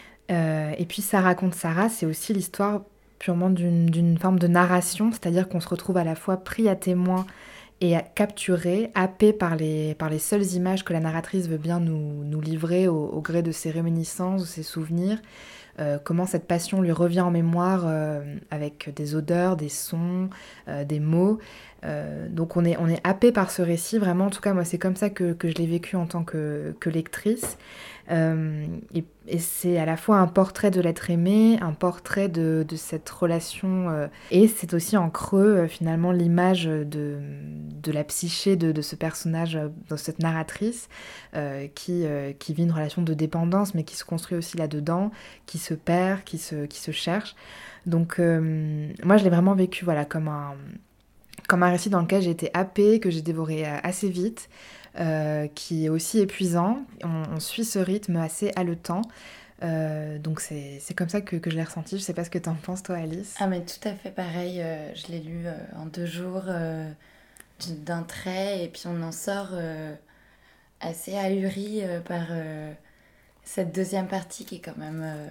Euh, et puis Ça raconte Sarah, c'est aussi l'histoire purement d'une, d'une forme de narration, c'est-à-dire qu'on se retrouve à la fois pris à témoin et capturé, happé par les, par les seules images que la narratrice veut bien nous, nous livrer au, au gré de ses réminiscences, de ses souvenirs, euh, comment cette passion lui revient en mémoire euh, avec des odeurs, des sons, euh, des mots. Euh, donc on est, on est happé par ce récit, vraiment, en tout cas moi c'est comme ça que, que je l'ai vécu en tant que, que lectrice. Euh, et, et c'est à la fois un portrait de l'être aimé, un portrait de, de cette relation, euh, et c'est aussi en creux euh, finalement l'image de, de la psyché de, de ce personnage, de cette narratrice, euh, qui, euh, qui vit une relation de dépendance, mais qui se construit aussi là-dedans, qui se perd, qui se, qui se cherche. Donc euh, moi je l'ai vraiment vécu voilà, comme un... comme un récit dans lequel j'ai été happée, que j'ai dévoré assez vite, euh, qui est aussi épuisant. On, on suit ce rythme assez haletant. Euh, donc c'est, c'est comme ça que, que je l'ai ressenti. Je sais pas ce que t'en penses, toi, Alice. Ah, mais tout à fait pareil. Euh, je l'ai lu euh, en deux jours euh, d'un trait, et puis on en sort euh, assez ahuri euh, par euh, cette deuxième partie qui est quand même euh,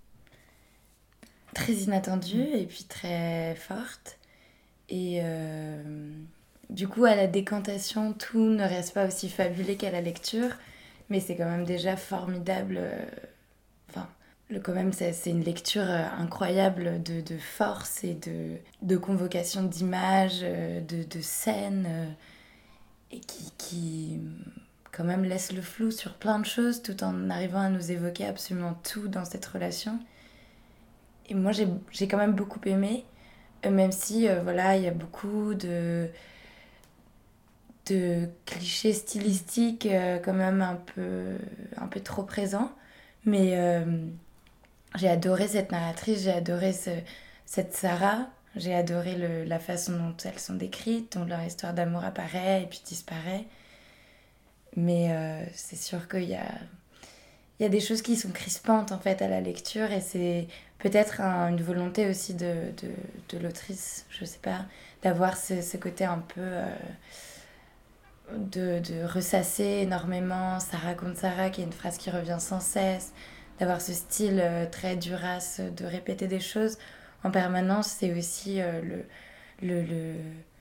très inattendue et puis très forte. Et euh, du coup, à la décantation, tout ne reste pas aussi fabulé qu'à la lecture, mais c'est quand même déjà formidable. Euh, enfin, le, quand même, c'est, c'est une lecture euh, incroyable de, de force et de, de convocation d'images, euh, de, de scènes, euh, et qui, qui, quand même, laisse le flou sur plein de choses, tout en arrivant à nous évoquer absolument tout dans cette relation. Et moi, j'ai, j'ai quand même beaucoup aimé. Même si, euh, voilà, il y a beaucoup de, de clichés stylistiques euh, quand même un peu, un peu trop présents. Mais euh, j'ai adoré cette narratrice, j'ai adoré ce, cette Sarah, j'ai adoré le, la façon dont elles sont décrites, dont leur histoire d'amour apparaît et puis disparaît. Mais euh, c'est sûr qu'il y a, il y a des choses qui sont crispantes en fait à la lecture, et c'est peut-être un, une volonté aussi de, de, de l'autrice, je sais pas, d'avoir ce, ce côté un peu euh, de, de ressasser énormément Sarah contre Sarah, qui est une phrase qui revient sans cesse, d'avoir ce style euh, très Duras, de répéter des choses en permanence. C'est aussi euh, le, le, le,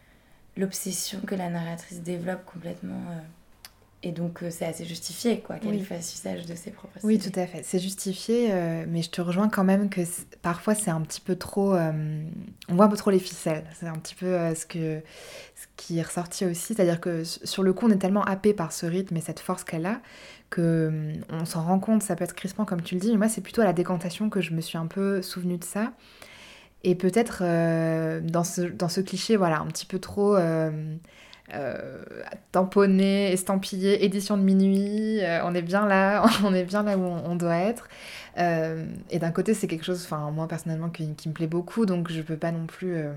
l'obsession que la narratrice développe complètement. Euh, et donc euh, c'est assez justifié quoi, qu'elle Oui. fasse usage de ses propres Oui, styles. tout à fait. C'est justifié, euh, mais je te rejoins quand même que c'est- parfois c'est un petit peu trop... euh, on voit un peu trop les ficelles. C'est un petit peu euh, ce, que, ce qui est ressorti aussi. C'est-à-dire que s- sur le coup, on est tellement happé par ce rythme et cette force qu'elle a que hum, on s'en rend compte, ça peut être crispant comme tu le dis, mais moi c'est plutôt à la décantation que je me suis un peu souvenue de ça. Et peut-être euh, dans, ce, dans ce cliché, voilà, un petit peu trop... euh, euh, tamponné, estampillé, édition de minuit, euh, on est bien là, on est bien là où on, on doit être. Euh, et d'un côté, c'est quelque chose, enfin moi personnellement, qui, qui me plaît beaucoup, donc je peux pas non plus, euh,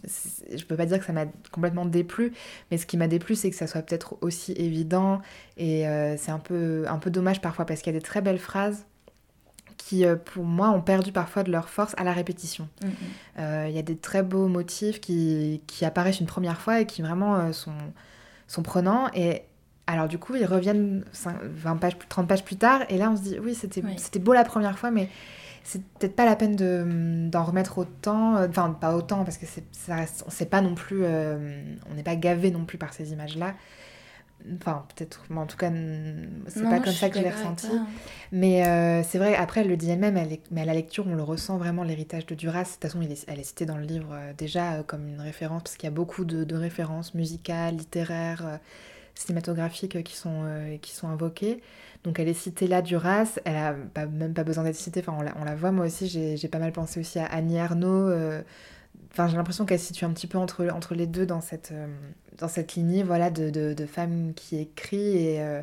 je peux pas dire que ça m'a complètement déplu, mais ce qui m'a déplu, c'est que ça soit peut-être aussi évident, et euh, c'est un peu, un peu dommage parfois parce qu'il y a des très belles phrases qui, euh, pour moi, ont perdu parfois de leur force à la répétition. Il Mm-hmm. euh, y a des très beaux motifs qui, qui apparaissent une première fois et qui vraiment euh, sont, sont prenants. Et alors, du coup, ils reviennent vingt pages, trente pages plus tard. Et là, on se dit, oui, c'était, Oui. c'était beau la première fois, mais c'est peut-être pas la peine de, d'en remettre autant. Enfin, pas autant, parce que c'est, ça reste, on sait pas non plus... Euh, on n'est pas gavé non plus par ces images-là. Enfin, peut-être, mais en tout cas, c'est Non, pas je comme suis ça que je l'ai d'accord avec ressenti. toi. Mais euh, c'est vrai, après, elle le dit elle-même, elle est- mais à la lecture, on le ressent vraiment, l'héritage de Duras. De toute façon, il est- elle est citée dans le livre euh, déjà euh, comme une référence, parce qu'il y a beaucoup de, de références musicales, littéraires, euh, cinématographiques euh, qui sont, euh, qui sont invoquées. Donc elle est citée là, Duras. Elle a pas- même pas besoin d'être citée, enfin, on la, on la voit. Moi aussi, j'ai, j'ai pas mal pensé aussi à Annie Ernaux. euh, Enfin, j'ai l'impression qu'elle se situe un petit peu entre, entre les deux dans cette, euh, dans cette lignée, voilà, de, de, de femme qui écrit et, euh,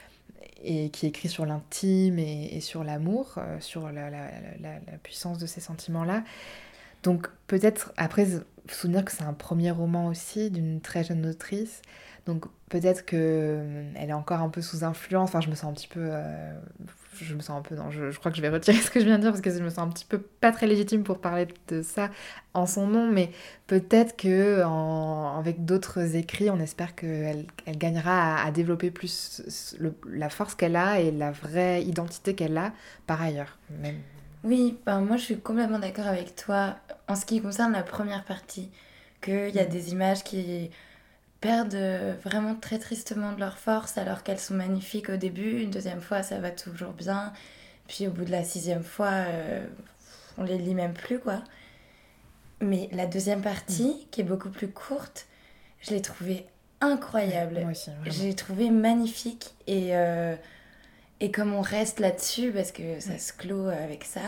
et qui écrit sur l'intime et, et sur l'amour, euh, sur la, la, la, la puissance de ces sentiments-là. Donc peut-être, après, se souvenir que c'est un premier roman aussi d'une très jeune autrice, donc peut-être qu'elle est encore un peu sous influence, enfin je me sens un petit peu... Euh, je me sens un peu... Non, je, je crois que je vais retirer ce que je viens de dire, parce que je me sens un petit peu pas très légitime pour parler de ça en son nom, mais peut-être que en, avec d'autres écrits, on espère qu'elle elle gagnera à, à développer plus le, la force qu'elle a et la vraie identité qu'elle a par ailleurs. Même... Oui, ben moi je suis complètement d'accord avec toi en ce qui concerne la première partie, qu'il y a Mm. des images qui perdent euh, vraiment très tristement de leur force alors qu'elles sont magnifiques au début. Une deuxième fois, ça va toujours bien. Puis au bout de la sixième fois, euh, on les lit même plus, quoi. Mais la deuxième partie, qui est beaucoup plus courte, je l'ai trouvée incroyable. Moi aussi, vraiment. J'ai trouvé magnifique. Et, euh, et comme on reste là-dessus, parce que ça se clôt avec ça,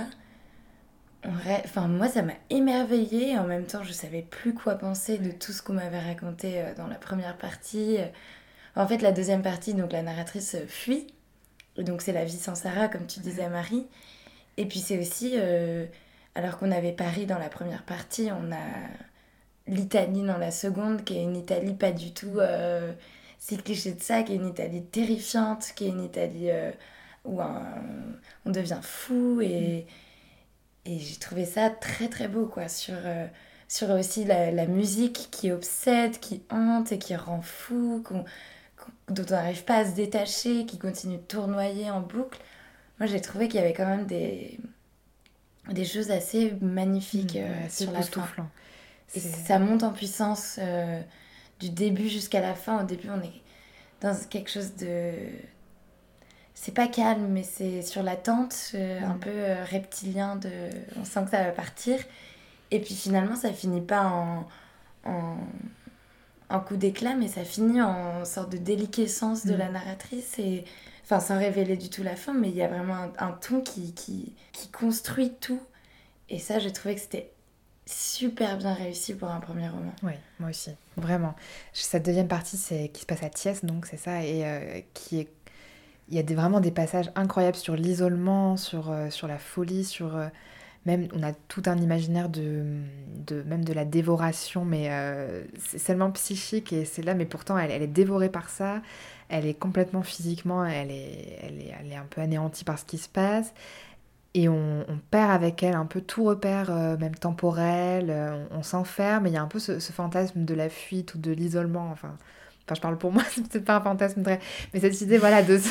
on re- enfin, moi, ça m'a émerveillée. Et en même temps, je savais plus quoi penser de tout ce qu'on m'avait raconté euh, dans la première partie. En fait, la deuxième partie, donc la narratrice euh, fuit. Et donc, c'est la vie sans Sarah, comme tu disais, Marie. Et puis, c'est aussi, euh, alors qu'on avait Paris dans la première partie, on a l'Italie dans la seconde, qui est une Italie pas du tout euh, si cliché de ça, qui est une Italie terrifiante, qui est une Italie euh, où un- on devient fou. Et, et j'ai trouvé ça très très beau, quoi, sur, euh, sur aussi la, la musique qui obsède, qui hante et qui rend fou, qu'on, qu'on- dont on n'arrive pas à se détacher, qui continue de tournoyer en boucle. Moi, j'ai trouvé qu'il y avait quand même des, des choses assez magnifiques euh, Ouais, c'est sur la fin. époustouflant. Et C'est- ça monte en puissance euh, du début jusqu'à la fin. Au début, on est dans quelque chose de... C'est pas calme, mais c'est sur l'attente, euh, un Mm. peu euh, reptilien. De... On sent que ça va partir. Et puis finalement, ça finit pas en, en, en coup d'éclat, mais ça finit en sorte de déliquescence de Mm. la narratrice. Et... Enfin, sans révéler du tout la fin, mais il y a vraiment un, un ton qui, qui, qui construit tout. Et ça, j'ai trouvé que c'était super bien réussi pour un premier roman. Oui, moi aussi, vraiment. Cette deuxième partie, c'est qui se passe à Thiès, donc c'est ça, et euh, qui est... Il y a des, vraiment des passages incroyables sur l'isolement, sur, euh, sur la folie, sur... euh, même, on a tout un imaginaire de, de même de la dévoration, mais euh, c'est seulement psychique, et c'est là, mais pourtant, elle, elle est dévorée par ça. Elle est complètement physiquement, elle est, elle est, elle est un peu anéantie par ce qui se passe. Et on, on perd avec elle un peu tout repère, euh, même temporel. Euh, on, on s'enferme. Et il y a un peu ce, ce fantasme de la fuite ou de l'isolement. Enfin, enfin je parle pour moi, c'est peut-être pas un fantasme très... Mais cette idée, voilà, de se,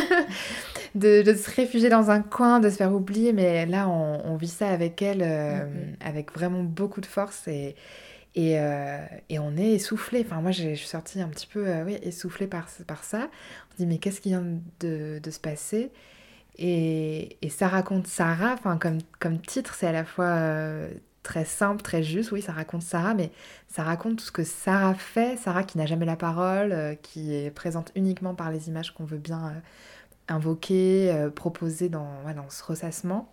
de, de se réfugier dans un coin, de se faire oublier. Mais là, on, on vit ça avec elle, euh, mm-hmm. avec vraiment beaucoup de force. Et, et, euh, et on est essoufflé. Enfin, moi, j'ai, je suis sortie un petit peu euh, oui, essoufflée par, par ça. On se dit, mais qu'est-ce qui vient de, de se passer ? Et, et ça raconte Sarah, enfin, comme, comme titre, c'est à la fois euh, très simple, très juste. Oui, ça raconte Sarah, mais ça raconte tout ce que Sarah fait. Sarah qui n'a jamais la parole, euh, qui est présente uniquement par les images qu'on veut bien euh, invoquer, euh, proposer dans, ouais, dans ce ressassement.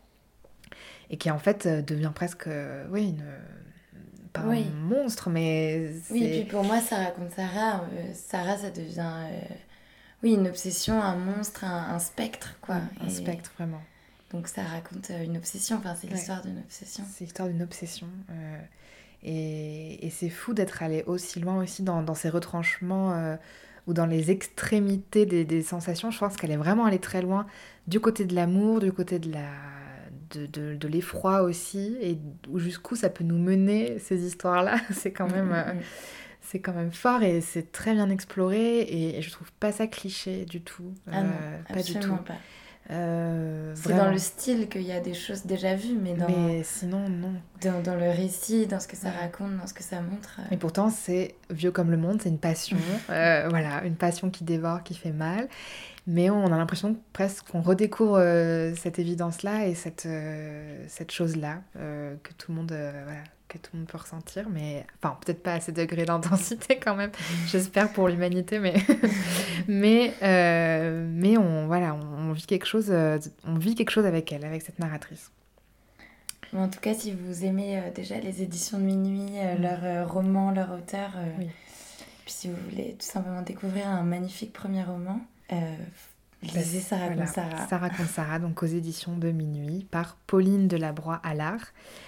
Et qui en fait euh, devient presque, euh, oui, une, pas oui. un monstre, mais... C'est... Oui, et puis pour moi, ça raconte Sarah. Euh, Sarah, ça devient... Euh... Oui, une obsession, un monstre, un, un spectre, quoi. Un et... spectre, vraiment. Donc ça raconte une obsession, enfin c'est l'histoire ouais. d'une obsession. C'est l'histoire d'une obsession. Euh, et, et c'est fou d'être allé aussi loin aussi dans, dans ces retranchements euh, ou dans les extrémités des, des sensations. Je pense qu'elle est vraiment allée très loin du côté de l'amour, du côté de, la, de, de, de l'effroi aussi, et jusqu'où ça peut nous mener, ces histoires-là. C'est quand même... Euh, C'est quand même fort et c'est très bien exploré et je trouve pas ça cliché du tout. Ah non, euh, pas absolument du tout. pas. Euh, c'est dans le style qu'il y a des choses déjà vues, mais, dans, mais sinon, non. Dans, dans le récit, dans ce que ça ouais. raconte, dans ce que ça montre. Euh... Et pourtant, c'est vieux comme le monde, c'est une passion. euh, voilà, une passion qui dévore, qui fait mal. Mais on a l'impression presque qu'on redécouvre euh, cette évidence-là et cette, euh, cette chose-là euh, que tout le monde... Euh, voilà. que tout le monde peut ressentir, mais enfin peut-être pas à ce degré d'intensité quand même, j'espère pour l'humanité, mais mais euh, mais on voilà, on, on vit quelque chose, euh, on vit quelque chose avec elle, avec cette narratrice. En tout cas, si vous aimez euh, déjà les éditions de Minuit, euh, mmh. leurs euh, romans, leur auteur, euh, oui. puis si vous voulez tout simplement découvrir un magnifique premier roman, euh, lisez Ça raconte voilà, Sarah. Ça raconte Sarah, donc aux éditions de Minuit, par Pauline Delabroix-Allard.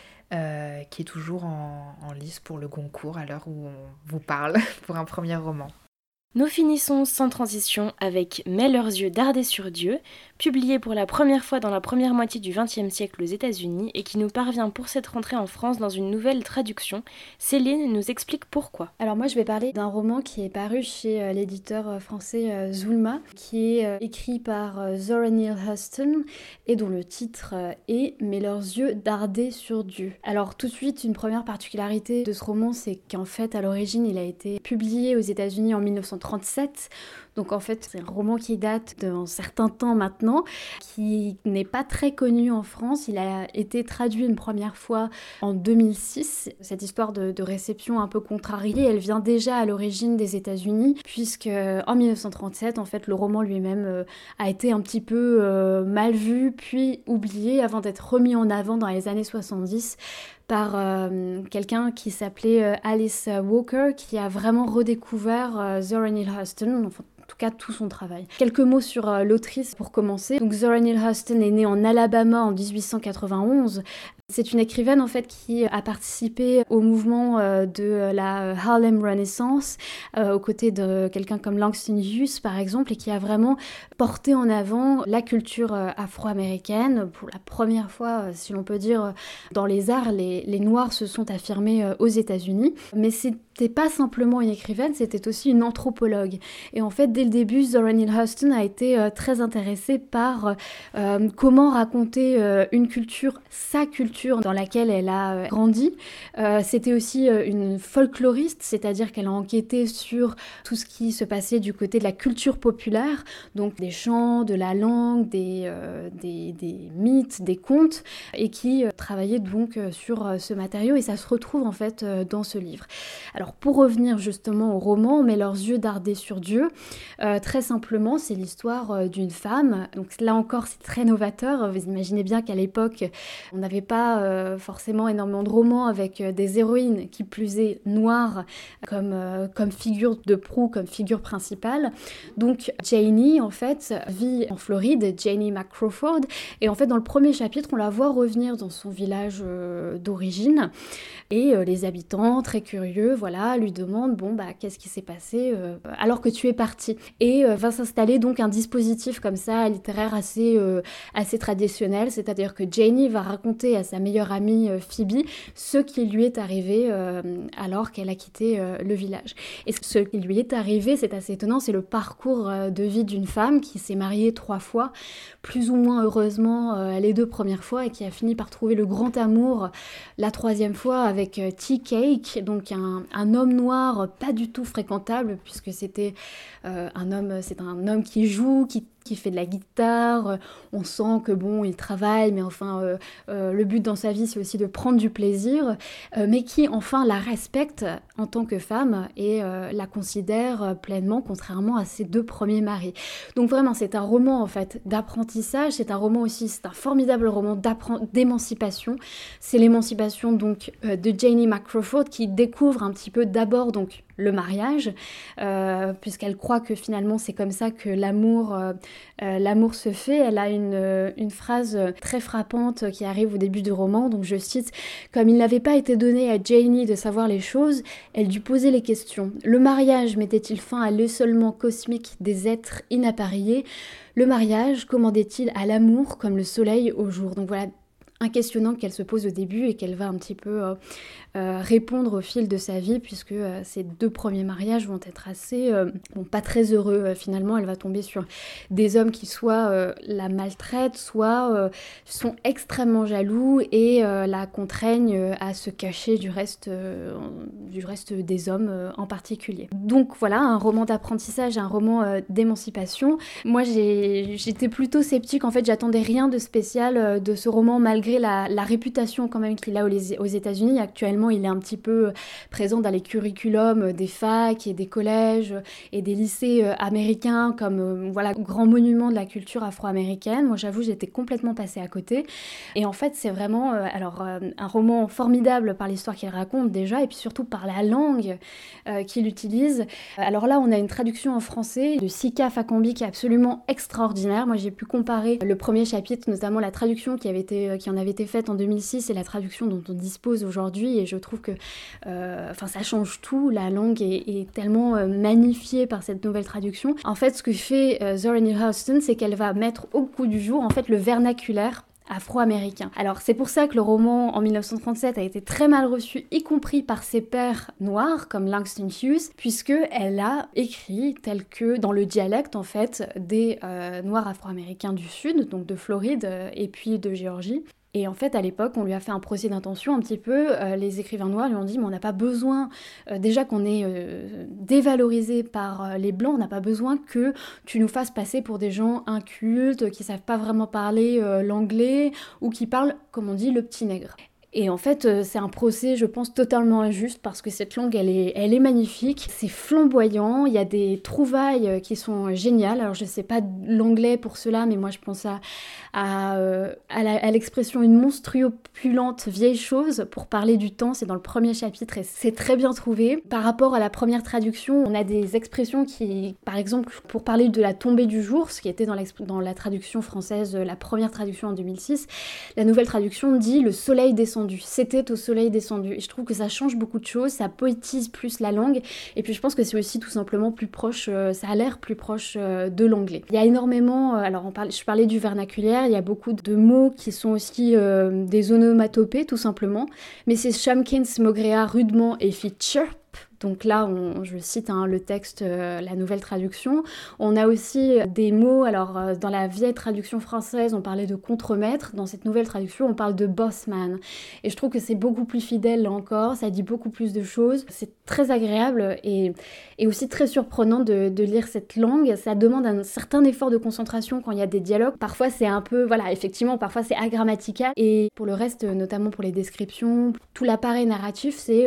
Euh, qui est toujours en, en lice pour le Goncourt à l'heure où on vous parle pour un premier roman. Nous finissons sans transition avec Mets leurs yeux dardés sur Dieu, publié pour la première fois dans la première moitié du vingtième siècle aux États-Unis et qui nous parvient pour cette rentrée en France dans une nouvelle traduction. Céline nous explique pourquoi. Alors moi je vais parler d'un roman qui est paru chez euh, l'éditeur français euh, Zulma, qui est euh, écrit par euh, Zora Neale Hurston et dont le titre euh, est Mets leurs yeux dardés sur Dieu. Alors tout de suite, une première particularité de ce roman, c'est qu'en fait à l'origine il a été publié aux États-Unis en dix-neuf cent trente-sept. Donc en fait, c'est un roman qui date d'un certain temps maintenant, qui n'est pas très connu en France. Il a été traduit une première fois en deux mille six. Cette histoire de, de réception un peu contrariée, elle vient déjà à l'origine des États-Unis, puisque en dix-neuf cent trente-sept, en fait, le roman lui-même euh, a été un petit peu euh, mal vu, puis oublié, avant d'être remis en avant dans les années soixante-dix par euh, quelqu'un qui s'appelait euh, Alice Walker, qui a vraiment redécouvert euh, Zora Neale Hurston, enfin, en tout cas tout son travail. Quelques mots sur euh, l'autrice pour commencer. Donc Zora Neale Hurston est née en Alabama en dix-huit cent quatre-vingt-onze. C'est une écrivaine en fait qui a participé au mouvement euh, de la Harlem Renaissance euh, aux côtés de quelqu'un comme Langston Hughes par exemple, et qui a vraiment porté en avant la culture euh, afro-américaine. Pour la première fois, euh, si l'on peut dire, dans les arts, les, les Noirs se sont affirmés euh, aux États-Unis. Mais c'était pas simplement une écrivaine, c'était aussi une anthropologue. Et en fait, dès le début, Zora Neale Hurston a été euh, très intéressée par euh, comment raconter euh, une culture, sa culture, dans laquelle elle a grandi. Euh, c'était aussi une folkloriste, c'est-à-dire qu'elle a enquêté sur tout ce qui se passait du côté de la culture populaire, donc des chants, de la langue, des, euh, des, des mythes, des contes, et qui euh, travaillait donc euh, sur euh, ce matériau, et ça se retrouve en fait euh, dans ce livre. Alors pour revenir justement au roman, Mets leurs yeux dardés sur Dieu, euh, très simplement, c'est l'histoire euh, d'une femme. Donc là encore, c'est très novateur. Vous imaginez bien qu'à l'époque, on n'avait pas pas euh, forcément énormément de romans avec euh, des héroïnes qui plus est noires comme, euh, comme figure de proue, comme figure principale. Donc Janie en fait vit en Floride, Janie McCrawford, et en fait dans le premier chapitre on la voit revenir dans son village euh, d'origine et euh, les habitants très curieux voilà lui demandent bon bah qu'est-ce qui s'est passé euh, alors que tu es partie, et euh, va s'installer donc un dispositif comme ça littéraire assez, euh, assez traditionnel, c'est-à-dire que Janie va raconter à sa meilleure amie euh, Phoebe ce qui lui est arrivé euh, alors qu'elle a quitté euh, le village. Et ce qui lui est arrivé, c'est assez étonnant, c'est le parcours euh, de vie d'une femme qui s'est mariée trois fois, plus ou moins heureusement euh, les deux premières fois, et qui a fini par trouver le grand amour la troisième fois avec euh, T. Cake, donc un, un homme noir pas du tout fréquentable puisque c'était euh, un homme, c'est un homme qui joue, qui qui fait de la guitare, on sent que bon, il travaille, mais enfin, euh, euh, le but dans sa vie, c'est aussi de prendre du plaisir, euh, mais qui enfin la respecte en tant que femme et euh, la considère pleinement, contrairement à ses deux premiers maris. Donc vraiment, c'est un roman en fait d'apprentissage, c'est un roman aussi, c'est un formidable roman d'émancipation. C'est l'émancipation donc euh, de Janie McCrawford qui découvre un petit peu d'abord donc le mariage, euh, puisqu'elle croit que finalement c'est comme ça que l'amour, euh, euh, l'amour se fait. Elle a une, euh, une phrase très frappante qui arrive au début du roman, donc je cite « Comme il n'avait pas été donné à Janie de savoir les choses, elle dut poser les questions. Le mariage mettait-il fin à l'essolement cosmique des êtres inappareillés? Le mariage commandait-il à l'amour comme le soleil au jour ?» Donc voilà, un questionnement qu'elle se pose au début et qu'elle va un petit peu euh, euh, répondre au fil de sa vie, puisque euh, ses deux premiers mariages vont être assez, euh, bon, pas très heureux. Euh, finalement, elle va tomber sur des hommes qui soit euh, la maltraitent, soit euh, sont extrêmement jaloux et euh, la contraignent euh, à se cacher du reste, euh, du reste des hommes euh, en particulier. Donc voilà, un roman d'apprentissage, un roman euh, d'émancipation. Moi, j'ai, j'étais plutôt sceptique. En fait, j'attendais rien de spécial euh, de ce roman, malgré La, la réputation quand même qu'il a aux, aux États-Unis. Actuellement, il est un petit peu présent dans les curriculums des facs et des collèges et des lycées américains comme euh, voilà, grand monument de la culture afro-américaine. Moi, j'avoue, j'étais complètement passée à côté. Et en fait, c'est vraiment euh, alors, euh, un roman formidable par l'histoire qu'il raconte déjà, et puis surtout par la langue euh, qu'il utilise. Alors là, on a une traduction en français de Sika Fakambi qui est absolument extraordinaire. Moi, j'ai pu comparer le premier chapitre, notamment la traduction qui avait été qui en avait été faite en deux mille six et la traduction dont on dispose aujourd'hui, et je trouve que euh, enfin, ça change tout. La langue est, est tellement euh, magnifiée par cette nouvelle traduction. En fait, ce que fait euh, Zora Neale Hurston, c'est qu'elle va mettre au goût du jour en fait le vernaculaire afro-américain. Alors c'est pour ça que le roman en mille neuf cent trente-sept a été très mal reçu, y compris par ses pairs noirs comme Langston Hughes, puisque elle a écrit tel que dans le dialecte en fait des euh, noirs afro-américains du sud, donc de Floride euh, et puis de Géorgie. Et en fait, à l'époque, on lui a fait un procès d'intention un petit peu. Euh, les écrivains noirs lui ont dit, mais on n'a pas besoin, euh, déjà qu'on est euh, dévalorisé par euh, les blancs, on n'a pas besoin que tu nous fasses passer pour des gens incultes, qui savent pas vraiment parler euh, l'anglais, ou qui parlent, comme on dit, le petit nègre. Et en fait, euh, c'est un procès, je pense, totalement injuste, parce que cette langue, elle est, elle est magnifique, c'est flamboyant, il y a des trouvailles qui sont géniales. Alors, je sais pas l'anglais pour cela, mais moi, je pense à, à, euh, à, la, à l'expression « une monstruopulente vieille chose » pour parler du temps, c'est dans le premier chapitre, et c'est très bien trouvé. Par rapport à la première traduction, on a des expressions qui, par exemple, pour parler de la tombée du jour, ce qui était dans, dans la traduction française, la première traduction en deux mille six, la nouvelle traduction dit « le soleil descendu ». C'était au soleil descendu. Et je trouve que ça change beaucoup de choses, ça poétise plus la langue, et puis je pense que c'est aussi tout simplement plus proche, euh, ça a l'air plus proche euh, de l'anglais. Il y a énormément, euh, alors on parle, je parlais du vernaculaire, il y a beaucoup de mots qui sont aussi euh, des onomatopées tout simplement, mais c'est Shumkins, Mogrea, rudement et fit chirp. Donc là, on, je cite hein, le texte, euh, la nouvelle traduction. On a aussi des mots, alors euh, dans la vieille traduction française, on parlait de contremaître. Dans cette nouvelle traduction, on parle de bossman. Et je trouve que c'est beaucoup plus fidèle là encore, ça dit beaucoup plus de choses. C'est très agréable et, et aussi très surprenant de, de lire cette langue. Ça demande un certain effort de concentration quand il y a des dialogues. Parfois, c'est un peu, voilà, effectivement, parfois c'est agrammatical. Et pour le reste, notamment pour les descriptions, tout l'appareil narratif, c'est... Euh,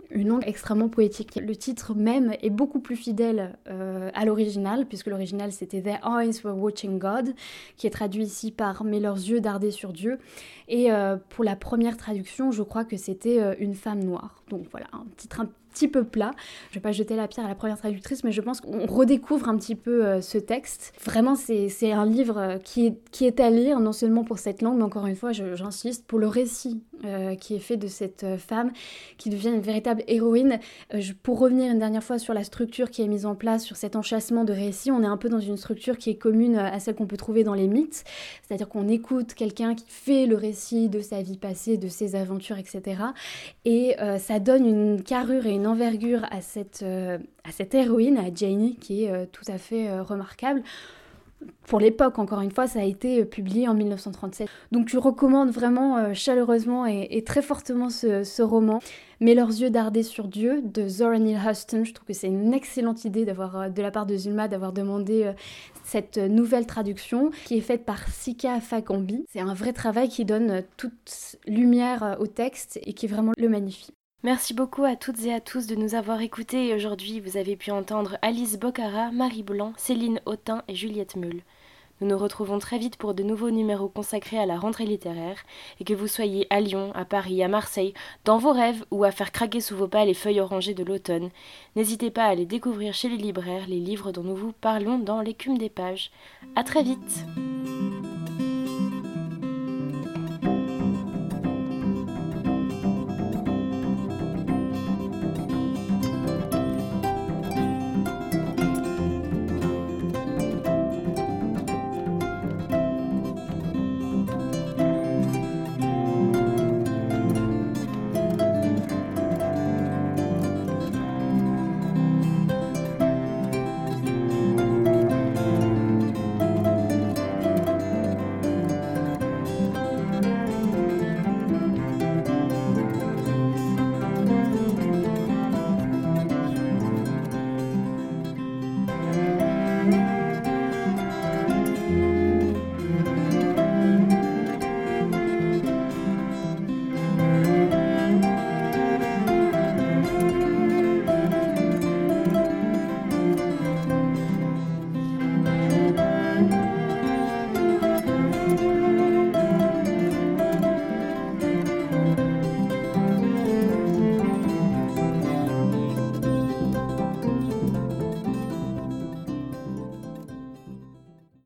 une langue extrêmement poétique. Le titre même est beaucoup plus fidèle euh, à l'original, puisque l'original c'était Their Eyes Were Watching God, qui est traduit ici par Mais leurs yeux dardaient sur Dieu. Et euh, pour la première traduction, je crois que c'était euh, Une femme noire. Donc voilà, un titre un petit peu plat. Je vais pas jeter la pierre à la première traductrice, mais je pense qu'on redécouvre un petit peu euh, ce texte. Vraiment, c'est, c'est un livre qui est, qui est à lire, non seulement pour cette langue, mais encore une fois, je, j'insiste, pour le récit euh, qui est fait de cette euh, femme qui devient une véritable héroïne. Euh, je, pour revenir une dernière fois sur la structure qui est mise en place, sur cet enchâssement de récit, on est un peu dans une structure qui est commune à celle qu'on peut trouver dans les mythes, c'est-à-dire qu'on écoute quelqu'un qui fait le récit de sa vie passée, de ses aventures, et cetera. Et euh, ça donne une carrure et une envergure à cette, euh, à cette héroïne, à Janie, qui est euh, tout à fait euh, remarquable. Pour l'époque, encore une fois, ça a été euh, publié en dix-neuf cent trente-sept. Donc je recommande vraiment euh, chaleureusement et, et très fortement ce, ce roman. Mais leurs yeux dardaient sur Dieu, de Zora Neale Hurston. Je trouve que c'est une excellente idée d'avoir, euh, de la part de Zulma d'avoir demandé euh, cette nouvelle traduction qui est faite par Sika Fakambi. C'est un vrai travail qui donne euh, toute lumière euh, au texte et qui vraiment le magnifie. Merci beaucoup à toutes et à tous de nous avoir écoutés. Aujourd'hui, vous avez pu entendre Alice Bocara, Marie Blanc, Céline Autain et Juliette Meul. Nous nous retrouvons très vite pour de nouveaux numéros consacrés à la rentrée littéraire, et que vous soyez à Lyon, à Paris, à Marseille, dans vos rêves ou à faire craquer sous vos pas les feuilles orangées de l'automne, n'hésitez pas à aller découvrir chez les libraires les livres dont nous vous parlons dans l'écume des pages. À très vite!